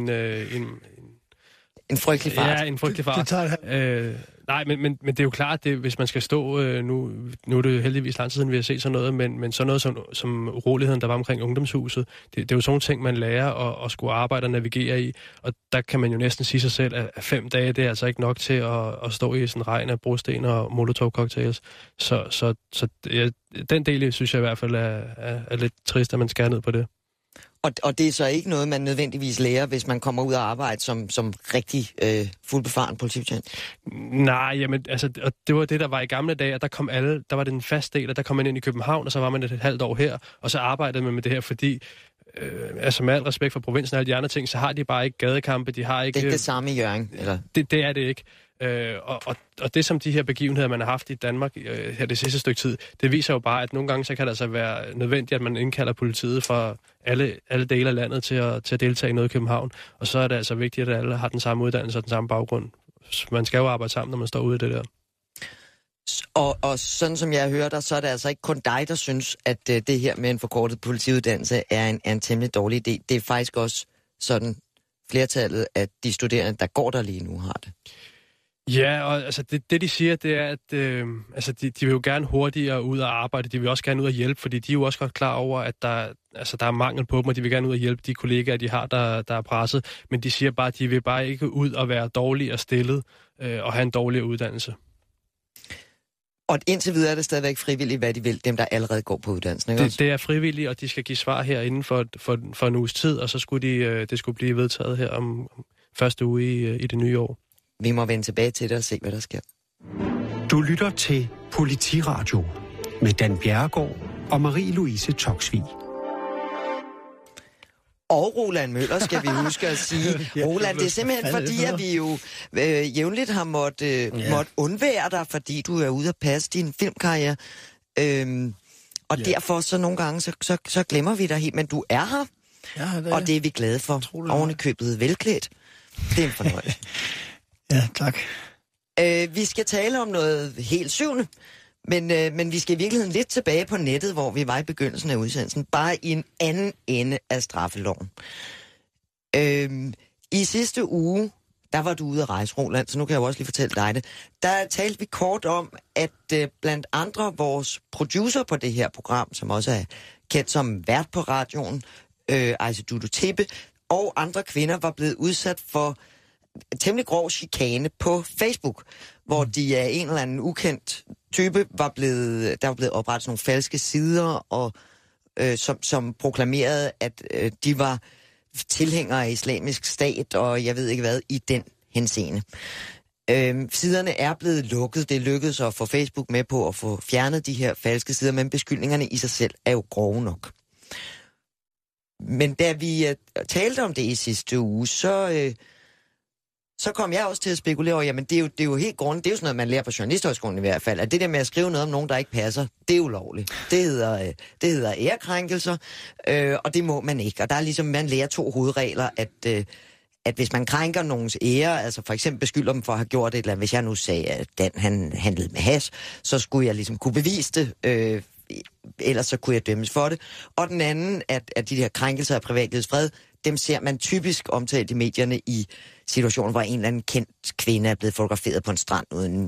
en frygtelig fart. Ja, en frygtelig fart. Nej, men det er jo klart, det, hvis man skal stå... Nu er det heldigvis lang tid siden, vi har set sådan noget, men sådan noget som uroligheden, der var omkring ungdomshuset, det er jo sådan ting, man lærer at skulle arbejde og navigere i. Og der kan man jo næsten sige sig selv, at 5 dage, det er altså ikke nok til at stå i sådan en regn af brosten og molotov-cocktails. Så den del, synes jeg i hvert fald er lidt trist, at man skærer ned på det. Og det er så ikke noget, man nødvendigvis lærer, hvis man kommer ud og arbejde som rigtig fuldbefaren politibetjent? Nej, jamen, altså, og det var det, der var i gamle dage, og der var det en fast del, og der kom man ind i København, og så var man et halvt år her, og så arbejdede man med det her, fordi, altså med al respekt for provinsen og alle de andre ting, så har de bare ikke gadekampe, de har ikke... Det er ikke det samme i Hjørring, eller? Det er det ikke. Og det, som de her begivenheder, man har haft i Danmark her det sidste stykke tid, det viser jo bare, at nogle gange så kan det altså være nødvendigt, at man indkalder politiet fra alle dele af landet til at deltage i noget i København. Og så er det altså vigtigt, at alle har den samme uddannelse og den samme baggrund. Man skal jo arbejde sammen, når man står ude i det der. Og sådan som jeg hører dig, så er det altså ikke kun dig, der synes, at det her med en forkortet politiuddannelse er en temmelig dårlig idé. Det er faktisk også sådan flertallet af de studerende, der går der lige nu, har det. Ja, og altså det de siger, det er, at altså de vil jo gerne hurtigere ud og arbejde. De vil også gerne ud og hjælpe, fordi de er jo også godt klar over, at der er mangel på dem, og de vil gerne ud og hjælpe de kollegaer, de har, der er presset. Men de siger bare, at de vil bare ikke ud og være dårlige og stillet og have en dårligere uddannelse. Og indtil videre er det stadigvæk frivilligt, hvad de vil, dem der allerede går på uddannelsen, ikke også? Det er frivilligt, og de skal give svar her inden for en uges tid, og så skulle det skulle blive vedtaget her om første uge i det nye år. Vi må vende tilbage til det og se, hvad der sker. Du lytter til Politiradio med Dan Bjerregaard og Marie-Louise Toksvig. Og Roland Møller, skal vi huske at sige. Roland, det er simpelthen fordi, at vi jo jævnligt har måttet undvære dig, fordi du er ude at passe din filmkarriere. Og derfor så nogle gange, så glemmer vi dig helt. Men du er her, og det er vi glade for. Oven i købet velklædt. Det er en fornøjelse. Ja, tak. Vi skal tale om noget helt syvende, men vi skal i virkeligheden lidt tilbage på nettet, hvor vi var i begyndelsen af udsendelsen, bare i en anden ende af straffeloven. I sidste uge, der var du ude at rejse, Roland, så nu kan jeg jo også lige fortælle dig det. Der talte vi kort om, at blandt andre vores producer på det her program, som også er kendt som vært på radioen, Aise Dudu Tippe, og andre kvinder var blevet udsat for temmelig grov chikane på Facebook, hvor de af en eller anden ukendt type der var blevet oprettet nogle falske sider, og som proklamerede, at de var tilhængere af Islamisk Stat, og jeg ved ikke hvad, i den henseende. Siderne er blevet lukket. Det lykkedes at få Facebook med på at få fjernet de her falske sider, men beskyldningerne i sig selv er jo grove nok. Men da vi talte om det i sidste uge, så kom jeg også til at spekulere over, jamen det er jo helt grundigt, det er jo sådan noget, man lærer på journalisthøjskolen i hvert fald, at det der med at skrive noget om nogen, der ikke passer, det er ulovligt. Det hedder ærekrænkelser, og det må man ikke. Og der er ligesom, man lærer 2 hovedregler, at hvis man krænker nogens ære, altså for eksempel beskylder dem for at have gjort et eller andet, hvis jeg nu sagde, at Dan han handlede med hash, så skulle jeg ligesom kunne bevise det, ellers så kunne jeg dømmes for det. Og den anden, at de her krænkelser af privatlivets fred, dem ser man typisk omtalt i medierne i situationer, hvor en eller anden kendt kvinde er blevet fotograferet på en strand uden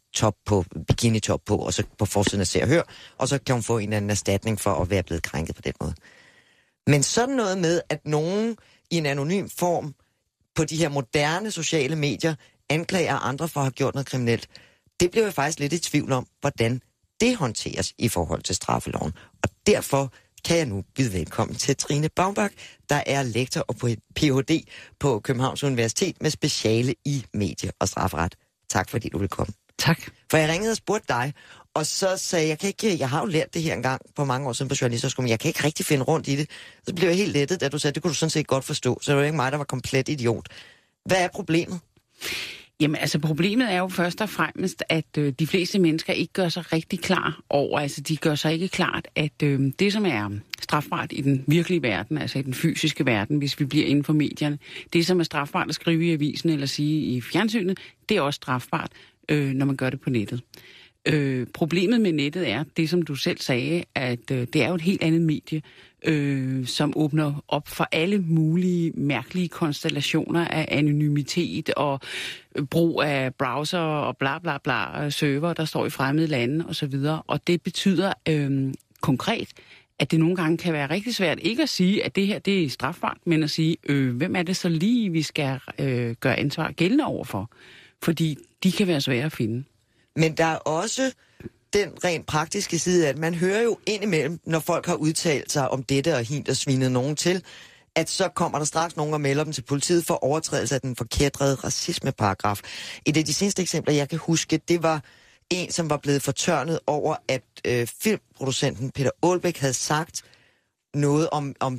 bikini-top på, og så på forsiden af Se og Hør, og så kan hun få en eller anden erstatning for at være blevet krænket på den måde. Men sådan noget med, at nogen i en anonym form på de her moderne sociale medier anklager andre for at have gjort noget kriminelt, det blev jeg faktisk lidt i tvivl om, hvordan det håndteres i forhold til straffeloven. Og derfor kan jeg nu byde velkommen til Trine Baumbach, der er lektor og Ph.D. på Københavns Universitet med speciale i medie- og strafferet. Tak fordi du vil komme. Tak. For jeg ringede og spurgte dig, og så sagde jeg har jo lært det her engang på mange år siden på journalisterskolen, men jeg kan ikke rigtig finde rundt i det. Så blev jeg helt lettet, da du sagde, det kunne du sådan set godt forstå. Så det var ikke mig, der var komplet idiot. Hvad er problemet? Jamen altså problemet er jo først og fremmest, at de fleste mennesker ikke gør sig rigtig klar over, altså de gør sig ikke klart, at det som er strafbart i den virkelige verden, altså i den fysiske verden, hvis vi bliver inden for medierne, det som er strafbart at skrive i avisen eller sige i fjernsynet, det er også strafbart, når man gør det på nettet. Problemet med nettet er, det som du selv sagde, at det er jo et helt andet medie, som åbner op for alle mulige mærkelige konstellationer af anonymitet og brug af browser og bla bla bla server, der står i fremmede lande osv. Og det betyder konkret, at det nogle gange kan være rigtig svært ikke at sige, at det her det er strafbart, men at sige, hvem er det så lige, vi skal gøre ansvar gældende overfor? Fordi de kan være svære at finde. Men der er også den rent praktiske side, at man hører jo indimellem, når folk har udtalt sig om dette og hint og svinet nogen til, at så kommer der straks nogen og melder dem til politiet for overtrædelse af den forkætrede racismeparagraf. Et af de seneste eksempler, jeg kan huske, det var en, som var blevet fortørnet over, at filmproducenten Peter Aalbæk havde sagt noget om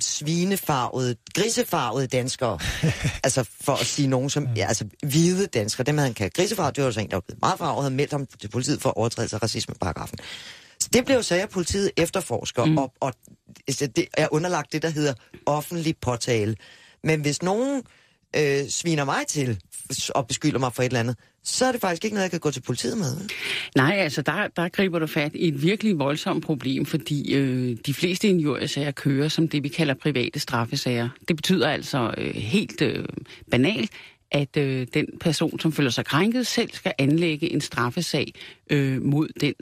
grisefarvede danskere. Altså for at sige nogen som, ja, altså hvide danskere, dem havde han kaldt grisefarvede, det var så en, der var blevet meget farvet, havde meldt ham til politiet for overtrædelse af racismeparagrafen. Så det blev så, at politiet efterforsker, og det er underlagt det, der hedder offentlig påtale. Men hvis nogen sviner mig til og beskylder mig for et eller andet, så er det faktisk ikke noget, jeg kan gå til politiet med. Nej, altså der griber du fat i et virkelig voldsomt problem, fordi de fleste injuriesager kører som det, vi kalder private straffesager. Det betyder altså helt banalt, at den person, som føler sig krænket, selv skal anlægge en straffesag mod den,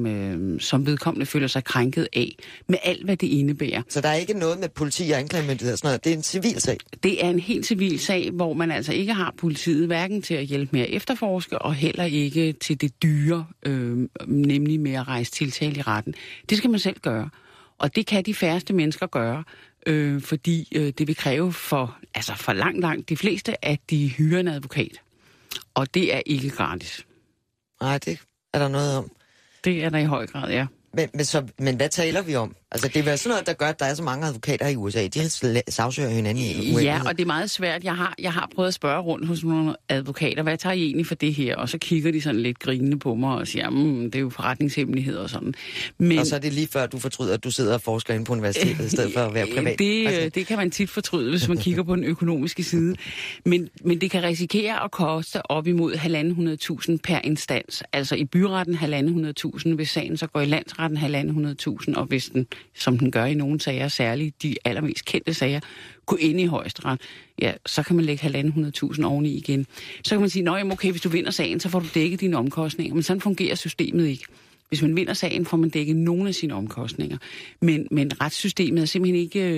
som vedkommende føler sig krænket af, med alt, hvad det indebærer. Så der er ikke noget med politi og anklagemyndighed og sådan noget? Det er en civil sag? Det er en helt civil sag, hvor man altså ikke har politiet hverken til at hjælpe med at efterforske, og heller ikke til det dyre, nemlig med at rejse tiltale i retten. Det skal man selv gøre, og det kan de færreste mennesker gøre. Fordi det vil kræve for langt de fleste, at de hyrer en advokat. Og det er ikke gratis. Nej, det er der noget om. Det er der i høj grad, ja. Men hvad taler vi om? Altså, det er vel sådan noget, der gør, at der er så mange advokater i USA. De sagsøger hinanden i USA. Ja, og det er meget svært. Jeg har prøvet at spørge rundt hos nogle advokater, hvad tager I egentlig for det her? Og så kigger de sådan lidt grinende på mig og siger, det er jo forretningshemmeligheder og sådan. Men, og så er det lige før, du fortryder, at du sidder og forsker inde på universitetet, i stedet for at være privat. Det kan man tit fortryde, hvis man kigger på den økonomiske side. Men det kan risikere at koste op imod 1.500.000 per instans. Altså i byretten 1.500.000, hvis sagen så går i landsretten 1.500.000, og hvis den, som den gør i nogle sager, særligt de allermest kendte sager, gå ind i højesteret, ja, så kan man lægge 1.500.000 oveni igen. Så kan man sige, okay, hvis du vinder sagen, så får du dækket dine omkostninger, men sådan fungerer systemet ikke. Hvis man vinder sagen, får man dækket nogle af sine omkostninger. Men retssystemet er simpelthen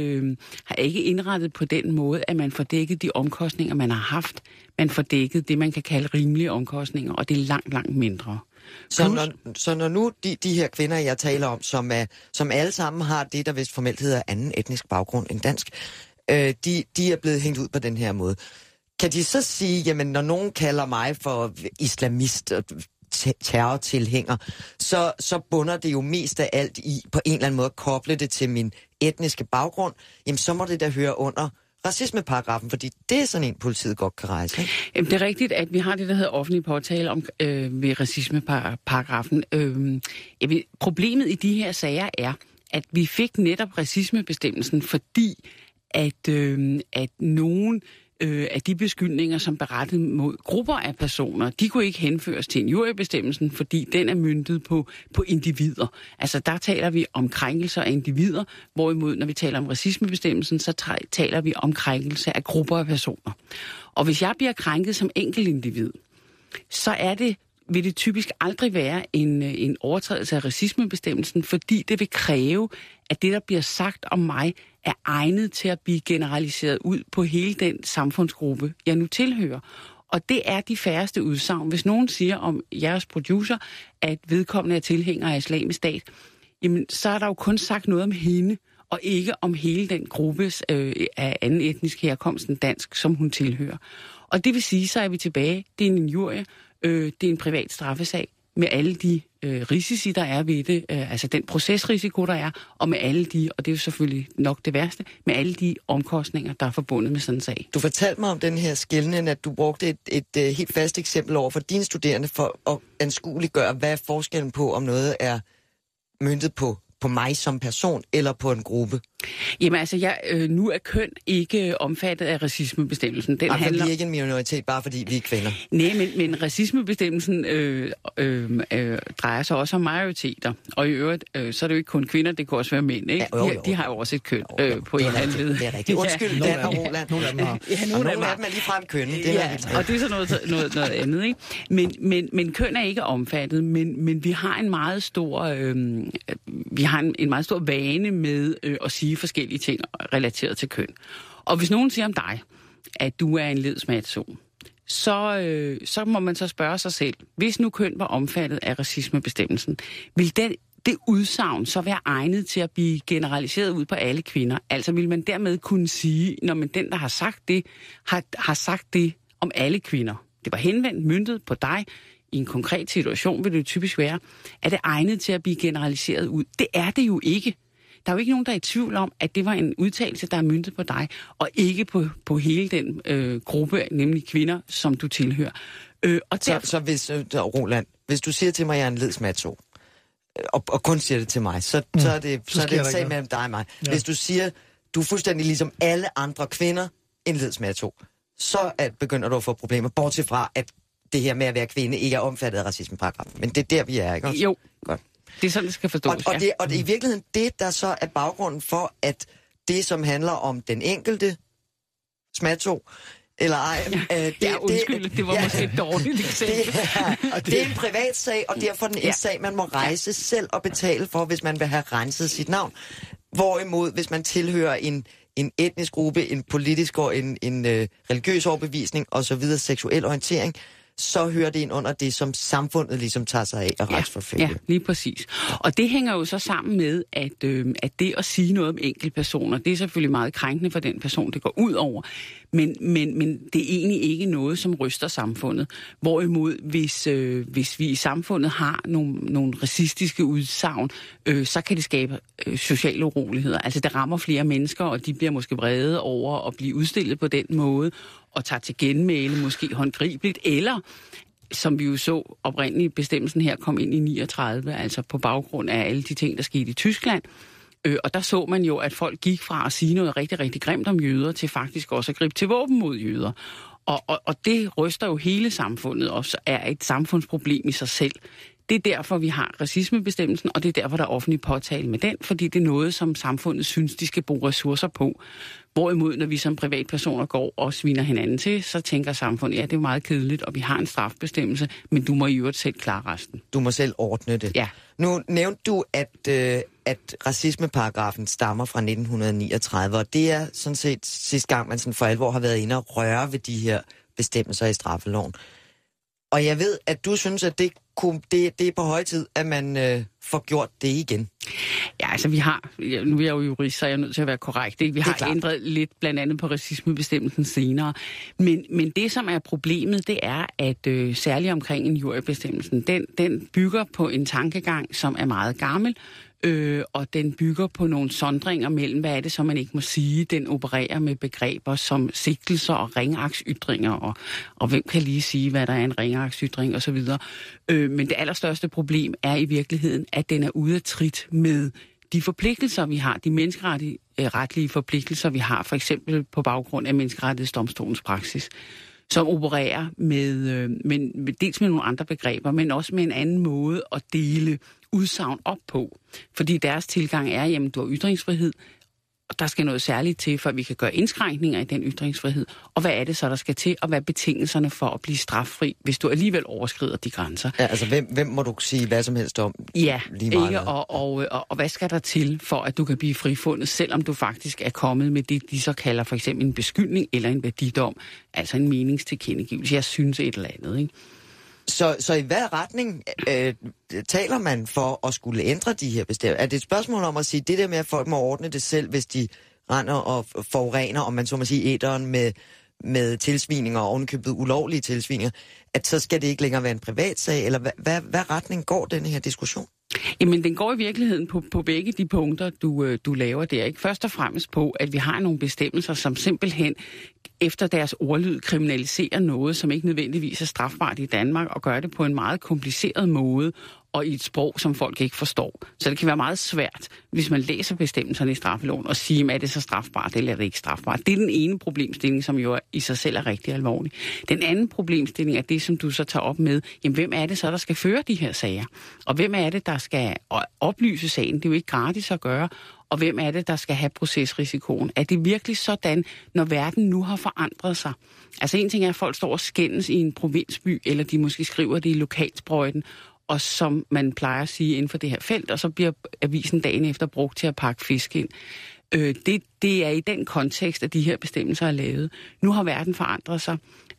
ikke indrettet på den måde, at man får dækket de omkostninger, man har haft. Man får dækket det, man kan kalde rimelige omkostninger, og det er langt mindre. Så når nu de her kvinder, jeg taler om, som alle sammen har det, der vist formelt hedder anden etnisk baggrund end dansk, de er blevet hængt ud på den her måde. Kan de så sige, jamen når nogen kalder mig for islamist, terrortilhænger, så bunder det jo mest af alt i på en eller anden måde at koble det til min etniske baggrund. Jamen, så må det da høre under racismeparagrafen, fordi det er sådan en, politiet godt kan rejse. Ikke? Jamen, det er rigtigt, at vi har det, der hedder offentlig påtale om, ved racismeparagrafen. Problemet i de her sager er, at vi fik netop racismebestemmelsen, fordi at nogen af de beskyldninger, som berettede mod grupper af personer, de kunne ikke henføres til injuriebestemmelsen, fordi den er møntet på individer. Altså der taler vi om krænkelser af individer, hvorimod når vi taler om racismebestemmelsen, så taler vi om krænkelse af grupper af personer. Og hvis jeg bliver krænket som enkeltindivid, så vil det typisk aldrig være en overtrædelse af racismebestemmelsen, fordi det vil kræve, at det, der bliver sagt om mig, er egnet til at blive generaliseret ud på hele den samfundsgruppe, jeg nu tilhører. Og det er de færreste udsagn. Hvis nogen siger om jeres producer, at vedkommende er tilhænger af Islamisk Stat, jamen, så er der jo kun sagt noget om hende, og ikke om hele den gruppe af anden etnisk herkomst end dansk, som hun tilhører. Og det vil sige, så er vi tilbage. Det er en injurie. Det er en privat straffesag med alle de risici, der er ved det, altså den procesrisiko, der er, og med alle de, og det er jo selvfølgelig nok det værste, med alle de omkostninger, der er forbundet med sådan en sag. Du fortalte mig om den her skelnen, at du brugte et helt fast eksempel over for dine studerende for at anskueliggøre, hvad er forskellen på, om noget er møntet på mig som person eller på en gruppe? Jamen altså, nu er køn ikke omfattet af racismebestemmelsen. Den handler... Vi er ikke en minoritet, bare fordi vi er kvinder. Nej, men racismebestemmelsen drejer sig også om majoriteter. Og i øvrigt, så er det jo ikke kun kvinder, det kan også være mænd, ikke? Ja, jo. De har jo også et køn på en eller anden led. Det er rigtigt. Undskyld, Dan og Roland. Nogle af dem har. Ja, nogle af dem er ligefrem køn. Og det er så noget andet, ikke? Men køn er ikke omfattet, men vi har en meget stor... en meget stor vane med at sige forskellige ting relateret til køn. Og hvis nogen siger om dig, at du er en ledsmacho, så må man så spørge sig selv, hvis nu køn var omfattet af racismebestemmelsen, vil det udsagn så være egnet til at blive generaliseret ud på alle kvinder? Altså vil man dermed kunne sige, når man den, der har sagt det, har sagt det om alle kvinder. Det var henvendt, møntet på dig. I en konkret situation vil det jo typisk være, at det er egnet til at blive generaliseret ud. Det er det jo ikke. Der er jo ikke nogen, der er i tvivl om, at det var en udtalelse, der er møntet på dig, og ikke på hele den gruppe, nemlig kvinder, som du tilhører. Så hvis, Roland, hvis du siger til mig, at jeg er en ledsmacho, og kun siger det til mig, så er det en sag mellem dig og mig. Ja. Hvis du siger, du er fuldstændig ligesom alle andre kvinder, en ledsmacho, så begynder du at få problemer, bortset fra, at det her med at være kvinde ikke er omfattet af racismeparagrafen. Men det er der, vi er, ikke også? Jo. Godt. Det er sådan, det skal forstås. Og det er i virkeligheden det, der så er baggrunden for, at det, som handler om den enkelte smacho, eller ej... det var måske et dårligt eksempel. Det er en privat sag, og derfor den en sag, man må rejse selv og betale for, hvis man vil have renset sit navn. Hvorimod, hvis man tilhører en etnisk gruppe, en politisk og en religiøs overbevisning osv., seksuel orientering, så hører det ind under det, som samfundet ligesom tager sig af og retsforfølge. Ja, lige præcis. Og det hænger jo så sammen med, at det at sige noget om enkeltpersoner, det er selvfølgelig meget krænkende for den person, det går ud over. Men det er egentlig ikke noget, som ryster samfundet. Hvorimod, hvis vi i samfundet har nogle racistiske udsagn, så kan det skabe sociale uroligheder. Altså, det rammer flere mennesker, og de bliver måske vrede over at blive udstillet på den måde, og tager til genmæle, måske håndgribeligt, eller, som vi jo så oprindeligt, bestemmelsen her kom ind i 39, altså på baggrund af alle de ting, der skete i Tyskland. Og der så man jo, at folk gik fra at sige noget rigtig, rigtig grimt om jøder, til faktisk også at gribe til våben mod jøder. Og det ryster jo hele samfundet, og er et samfundsproblem i sig selv. Det er derfor, vi har racismebestemmelsen, og det er derfor, der er offentlig påtale med den, fordi det er noget, som samfundet synes, de skal bruge ressourcer på. Hvorimod, når vi som privatpersoner går og sviner hinanden til, så tænker samfundet, ja, det er meget kedeligt, og vi har en strafbestemmelse, men du må i øvrigt selv klare resten. Du må selv ordne det. Ja. Nu nævnte du, at racismeparagrafen stammer fra 1939, og det er sådan set sidste gang, man sådan for alvor har været inde og røre ved de her bestemmelser i straffeloven. Og jeg ved, at du synes, at det det er på høj tid, at man får gjort det igen. Ja, altså vi har, nu er jeg jo jurist, så er jeg nødt til at være korrekt. Ikke? Vi har ændret lidt blandt andet på racismebestemmelsen senere. Men det, som er problemet, det er, at særligt omkring injuriebestemmelsen, den bygger på en tankegang, som er meget gammel, og den bygger på nogle sondringer mellem, hvad er det, som man ikke må sige. Den opererer med begreber som sigtelser og ringeagtsytringer, og hvem kan lige sige, hvad der er en ringeagtsytring osv. Men det allerstørste problem er i virkeligheden, at den er ude af trit med de forpligtelser, vi har, de menneskeretlige forpligtelser, vi har, for eksempel på baggrund af Menneskerettighedsdomstolens praksis, som opererer med dels med nogle andre begreber, men også med en anden måde at dele udsagn op på. Fordi deres tilgang er, jamen du har ytringsfrihed, og der skal noget særligt til, for at vi kan gøre indskrænkninger i den ytringsfrihed. Og hvad er det så, der skal til, og hvad er betingelserne for at blive straffri, hvis du alligevel overskrider de grænser? Ja, altså hvem må du sige hvad som helst om? Ja, lige meget ikke? Og hvad skal der til, for at du kan blive frifundet, selvom du faktisk er kommet med det, de så kalder for eksempel en beskyldning eller en værdidom, altså en meningstilkendegivelse. Jeg synes et eller andet, ikke? Så i hvad retning taler man for at skulle ændre de her bestemmelser? Er det et spørgsmål om at sige, det der med, at folk må ordne det selv, hvis de render og forurener, om man så må sige, æteren med tilsvininger og ovenikøbet ulovlige tilsvininger, at så skal det ikke længere være en privatsag? Eller hvad retning går denne her diskussion? Jamen, den går i virkeligheden på begge de punkter, du laver der. Ikke? Først og fremmest på, at vi har nogle bestemmelser, som simpelthen efter deres ordlyd kriminaliserer noget, som ikke nødvendigvis er strafbart i Danmark, og gør det på en meget kompliceret måde, og i et sprog, som folk ikke forstår. Så det kan være meget svært, hvis man læser bestemmelserne i straffeloven, og sige, er det så strafbart, eller er det ikke strafbart. Det er den ene problemstilling, som jo i sig selv er rigtig alvorlig. Den anden problemstilling er det, som du så tager op med, jamen hvem er det så, der skal føre de her sager? Og hvem er det, der skal oplyse sagen? Det er jo ikke gratis at gøre. Og hvem er det, der skal have procesrisikoen? Er det virkelig sådan, når verden nu har forandret sig? Altså en ting er, at folk står og skændes i en provinsby, eller de måske skriver det i lokalsprøjten, og som man plejer at sige inden for det her felt, og så bliver avisen dagen efter brugt til at pakke fisk ind. Det er i den kontekst, at de her bestemmelser er lavet. Nu har verden forandret sig,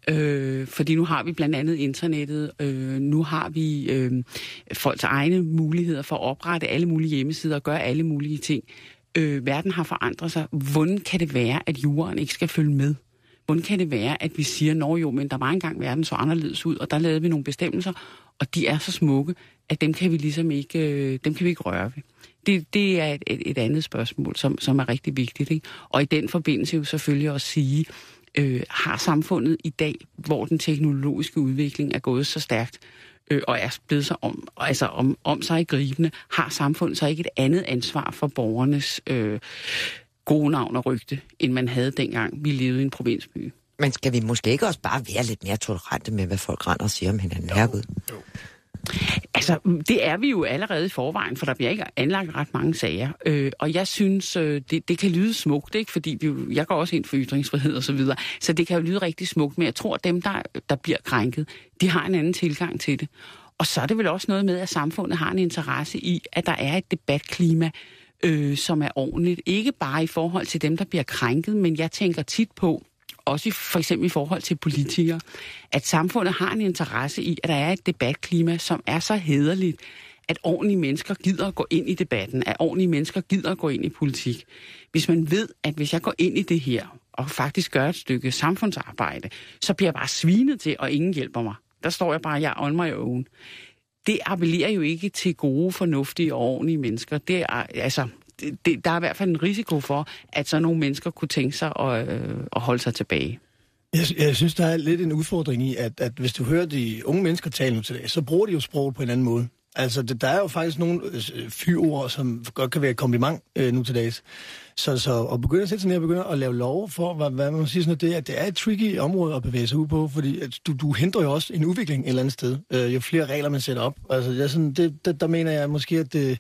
fordi nu har vi blandt andet internettet, nu har vi folks egne muligheder for at oprette alle mulige hjemmesider og gøre alle mulige ting. Verden har forandret sig. Hvordan kan det være, at juraen ikke skal følge med? Hvordan kan det være, at vi siger, men der var engang verden så anderledes ud, og der lavede vi nogle bestemmelser, og de er så smukke, at dem kan vi ligesom ikke, røre ved. Det er et andet spørgsmål, som er rigtig vigtigt, ikke? Og i den forbindelse jo selvfølgelig også sige, har samfundet i dag, hvor den teknologiske udvikling er gået så stærkt, og er blevet så om sig gribende, har samfundet så ikke et andet ansvar for borgernes gode navn og rygte, end man havde dengang, vi levede i en provinsby. Men skal vi måske ikke også bare være lidt mere tolerante med, hvad folk render og siger om hinanden? Herregud. Jo. Altså, det er vi jo allerede i forvejen, for der bliver ikke anlagt ret mange sager. Og jeg synes, det kan lyde smukt, ikke? Fordi jeg går også ind for ytringsfrihed og så videre. Så det kan jo lyde rigtig smukt, men jeg tror, at dem, der bliver krænket, de har en anden tilgang til det. Og så er det vel også noget med, at samfundet har en interesse i, at der er et debatklima, som er ordentligt. Ikke bare i forhold til dem, der bliver krænket, men jeg tænker tit på, også for eksempel i forhold til politikere, at samfundet har en interesse i, at der er et debatklima, som er så hæderligt, at ordentlige mennesker gider at gå ind i debatten, at ordentlige mennesker gider at gå ind i politik. Hvis man ved, at hvis jeg går ind i det her, og faktisk gør et stykke samfundsarbejde, så bliver jeg bare svinet til, og ingen hjælper mig. Der står jeg bare, jeg er on my own. Det appellerer jo ikke til gode, fornuftige og ordentlige mennesker. Det er, der er i hvert fald en risiko for, at så nogle mennesker kunne tænke sig at holde sig tilbage. Jeg synes, der er lidt en udfordring i, at hvis du hører de unge mennesker tale nu til dag, så bruger de jo sproget på en anden måde. Altså, der er jo faktisk nogle fyord, som godt kan være et kompliment nu til dags. Så at begynde at sætte sig ned og begynde at lave lov for, hvad man siger sådan noget, det er et tricky område at bevæge sig ud på, fordi at du hindrer jo også en udvikling et eller andet sted. Jo flere regler man sætter op. Altså, der mener jeg måske,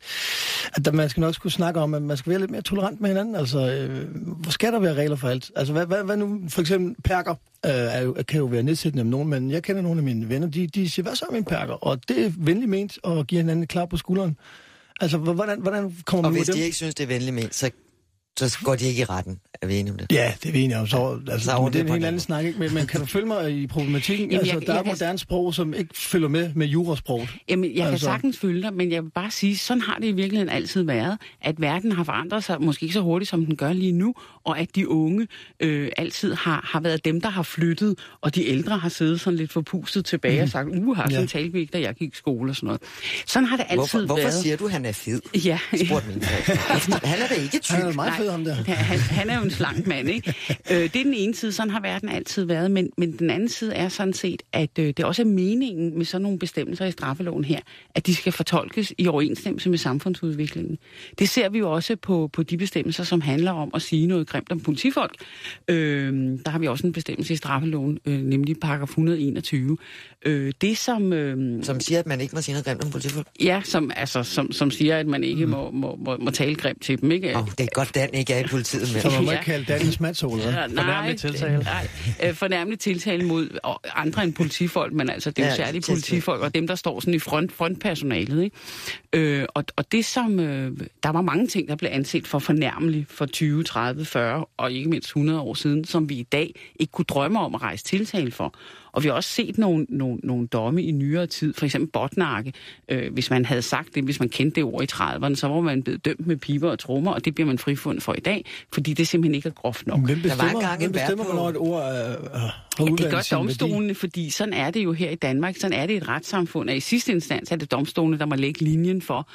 at man skal nok skulle snakke om, at man skal være lidt mere tolerant med hinanden. Altså, hvor skal der være regler for alt? Altså, hvad nu? For eksempel perker kan jo være nedsættende om nogen, men jeg kender nogle af mine venner, de siger, hvad så med en perker? Og det er venligt ment at give hinanden klar på skulderen. Altså, hvordan kommer man ud af det? Og hvis de ikke synes, det er venligt ment, så går de ikke i retten. Er vi enige om det? Ja, det er vi enige om. Så, altså, det er en helt anden snak, ikke? Men kan du følge mig i problematikken? Jamen, altså, der er moderne sprog, som ikke følger med jurasproget. Jamen, jeg kan sagtens følge dig, men jeg vil bare sige, sådan har det i virkeligheden altid været, at verden har forandret sig, måske ikke så hurtigt, som den gør lige nu, og at de unge altid har været dem, der har flyttet, og de ældre har siddet sådan lidt forpustet tilbage og sagt, sådan talte vi ikke, da jeg gik i skole og sådan noget. Sådan har det altid været. Hvorfor siger du, han er fed? Ja. Spurgte min far. Han er da ikke tyk. Han er meget fed, ham der. Han er jo en slank mand, ikke? Det er den ene side, sådan har verden altid været, men den anden side er sådan set, at det også er meningen med sådan nogle bestemmelser i straffeloven her, at de skal fortolkes i overensstemmelse med samfundsudviklingen. Det ser vi jo også på de bestemmelser, som handler om at sige noget grimt om politifolk. Der har vi også en bestemmelse i straffeloven, nemlig paragraf 121. Det som siger, at man ikke må sige noget grimt om politifolk? Ja, som siger, at man ikke må tale grimt til dem, ikke? Det er godt, Dan ikke er i politiet med. Så man må ikke kalde Daniels madsol, eller? Fornærmelig tiltale. Nej, fornærmelig tiltale mod andre end politifolk, men altså det er jo særligt politifolk, og dem, der står sådan i frontpersonalet, ikke? Og det som... der var mange ting, der blev anset for fornærmelig for 20, 30, 40 og ikke mindst 100 år siden, som vi i dag ikke kunne drømme om at rejse tiltale for. Og vi har også set nogle domme i nyere tid, for eksempel botnakke. Hvis man havde sagt det, hvis man kendte det ord i 30'erne, så var man blevet dømt med piber og trommer, og det bliver man frifundet for i dag, fordi det simpelthen ikke er groft nok. Hvem bestemmer hvornår et ord det gør domstolene, fordi sådan er det jo her i Danmark. Sådan er det i et retssamfund, at i sidste instans er det domstolene, der må lægge linjen for,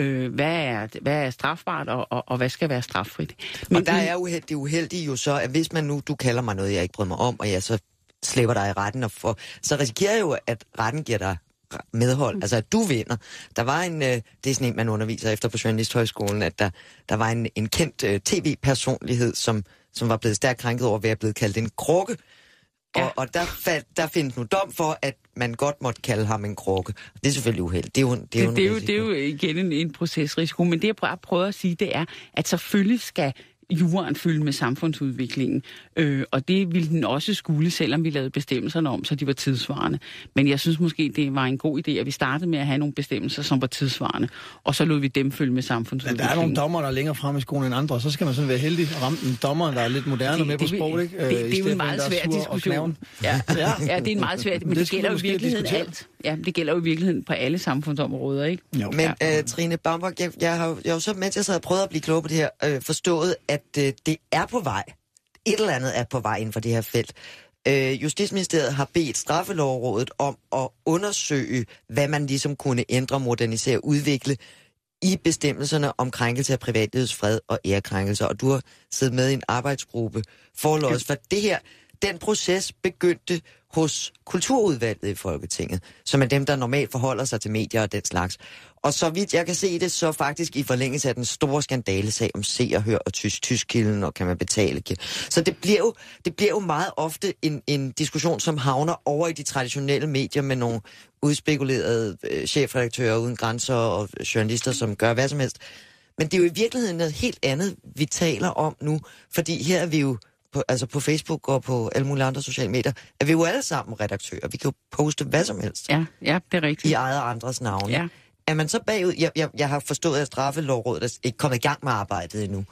hvad er strafbart, og hvad skal være straffrit. Men og der er det uheldige jo så, at hvis man nu, du kalder mig noget, jeg ikke bryder mig om, og jeg så slipper dig i retten, så risikerer jeg jo, at retten giver dig medhold, altså at du vinder. Der var det er sådan en, man underviser efter på Journalisthøjskolen, at der var en kendt tv-personlighed, som var blevet stærkt krænket over, ved at blive kaldt en krukke. Ja. Og der findes nu dom for, at man godt måtte kalde ham en krukke. Det er selvfølgelig uheldigt. Det er jo igen en procesrisiko, men det jeg bare prøver at sige, det er, at selvfølgelig skal juraen følge med samfundsudviklingen. Og det ville den også skulle, selvom vi lavede bestemmelserne om, så de var tidsvarende. Men jeg synes måske, det var en god idé, at vi startede med at have nogle bestemmelser, som var tidsvarende, og så lod vi dem følge med samfundsudviklingen. Men der er nogle dommer, der er længere fremme i skolen end andre, og så skal man sådan være heldig at ramme en dommer, der er lidt moderne og med på sprog, ikke? Det er jo en meget svær diskussion. Ja, det er en meget svær, men det gælder jo i virkeligheden alt. Ja, det gælder jo i virkeligheden på alle samfundsområder, ikke? Jo. Men Trine Baumbach, jeg har jo så, mens jeg sad og prøvede at blive klog på det her, forstået, at det er på vej. Et eller andet er på vej inden for det her felt. Justitsministeriet har bedt Straffelovrådet om at undersøge, hvad man ligesom kunne ændre, modernisere, udvikle i bestemmelserne om krænkelse af privatlivets fred og ærekrænkelser. Og du har siddet med i en arbejdsgruppe forløs for det her. Den proces begyndte hos Kulturudvalget i Folketinget, som er dem, der normalt forholder sig til medier og den slags. Og så vidt jeg kan se det, så faktisk i forlængelse af den store skandalesag om Se og Hør og Tyskilden, og kan man betale. Så det bliver jo meget ofte en diskussion, som havner over i de traditionelle medier med nogle udspekulerede chefredaktører uden grænser og journalister, som gør hvad som helst. Men det er jo i virkeligheden noget helt andet, vi taler om nu, fordi her er vi jo på Facebook og på alle mulige andre sociale medier, er vi jo alle sammen redaktører. Vi kan jo poste hvad som helst. Ja, det er rigtigt. I eget andres navne. Ja. Er man så bagud? Jeg har forstået, at Straffelovrådet er ikke kommet i gang med arbejdet endnu.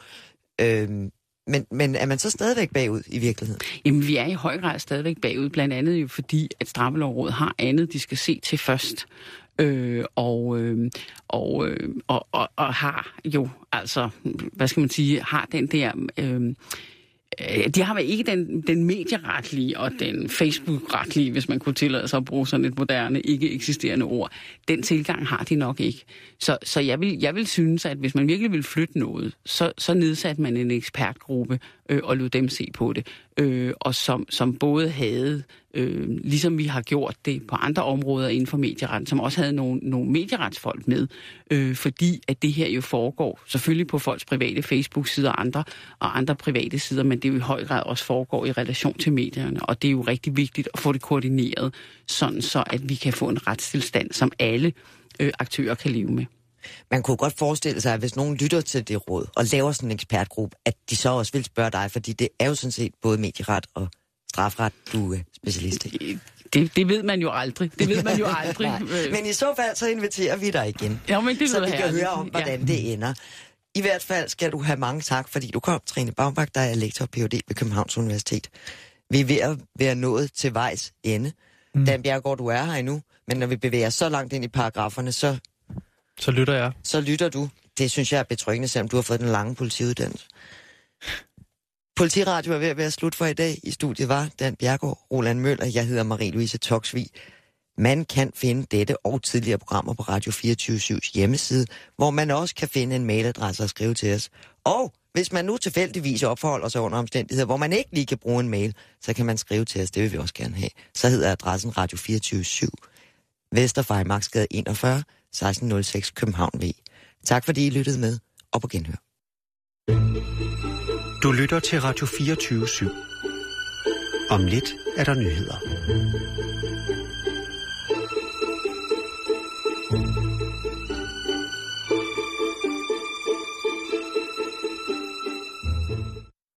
Men er man så stadigvæk bagud i virkeligheden? Jamen, vi er i høj grad stadigvæk bagud, blandt andet jo fordi, at Straffelovrådet har andet, de skal se til først. Og har jo, altså, hvad skal man sige, har den der... de har vel ikke den medieretlige og den Facebook-retlige, hvis man kunne tillade sig at bruge sådan et moderne, ikke eksisterende ord. Den tilgang har de nok ikke. Så jeg vil synes, at hvis man virkelig vil flytte noget, så nedsatte man en ekspertgruppe og lod dem se på det. Og som både havde, ligesom vi har gjort det på andre områder inden for medieretten, som også havde nogle medieretsfolk med, fordi at det her jo foregår selvfølgelig på folks private Facebook-sider og andre private sider, men det jo i høj grad også foregår i relation til medierne, og det er jo rigtig vigtigt at få det koordineret, sådan så at vi kan få en retstilstand, som alle aktører kan leve med. Man kunne godt forestille sig, at hvis nogen lytter til det råd og laver sådan en ekspertgruppe, at de så også vil spørge dig, fordi det er jo sådan set både medieret og strafret, du er specialist i. Det ved man jo aldrig. Men i så fald, så inviterer vi dig igen. Ja, men det så vi kan høre om, hvordan det ender. I hvert fald skal du have mange tak, fordi du kom, Trine Baumbach, der er lektor og Ph.D. ved Københavns Universitet. Vi er ved at være nået til vejs ende. Dan Bjerregaard, du er her endnu, men når vi bevæger så langt ind i paragraferne, så lytter jeg. Så lytter du. Det synes jeg er betryggende, selvom du har fået den lange politiuddannelse. Politiradio er ved at være slut for i dag. I studiet var Dan Bjerregaard, Roland Møller, jeg hedder Marie-Louise Toksvig. Man kan finde dette og tidligere programmer på Radio 24/7's hjemmeside, hvor man også kan finde en mailadresse og skrive til os. Og hvis man nu tilfældigvis opholder sig under omstændigheder, hvor man ikke lige kan bruge en mail, så kan man skrive til os. Det vil vi også gerne have. Så hedder adressen Radio 24/7, Vesterfejmarksgade 41, 1606 København V. Tak fordi I lyttede med, og på genhør. Du lytter til Radio 24/7. Om lidt er der nyheder.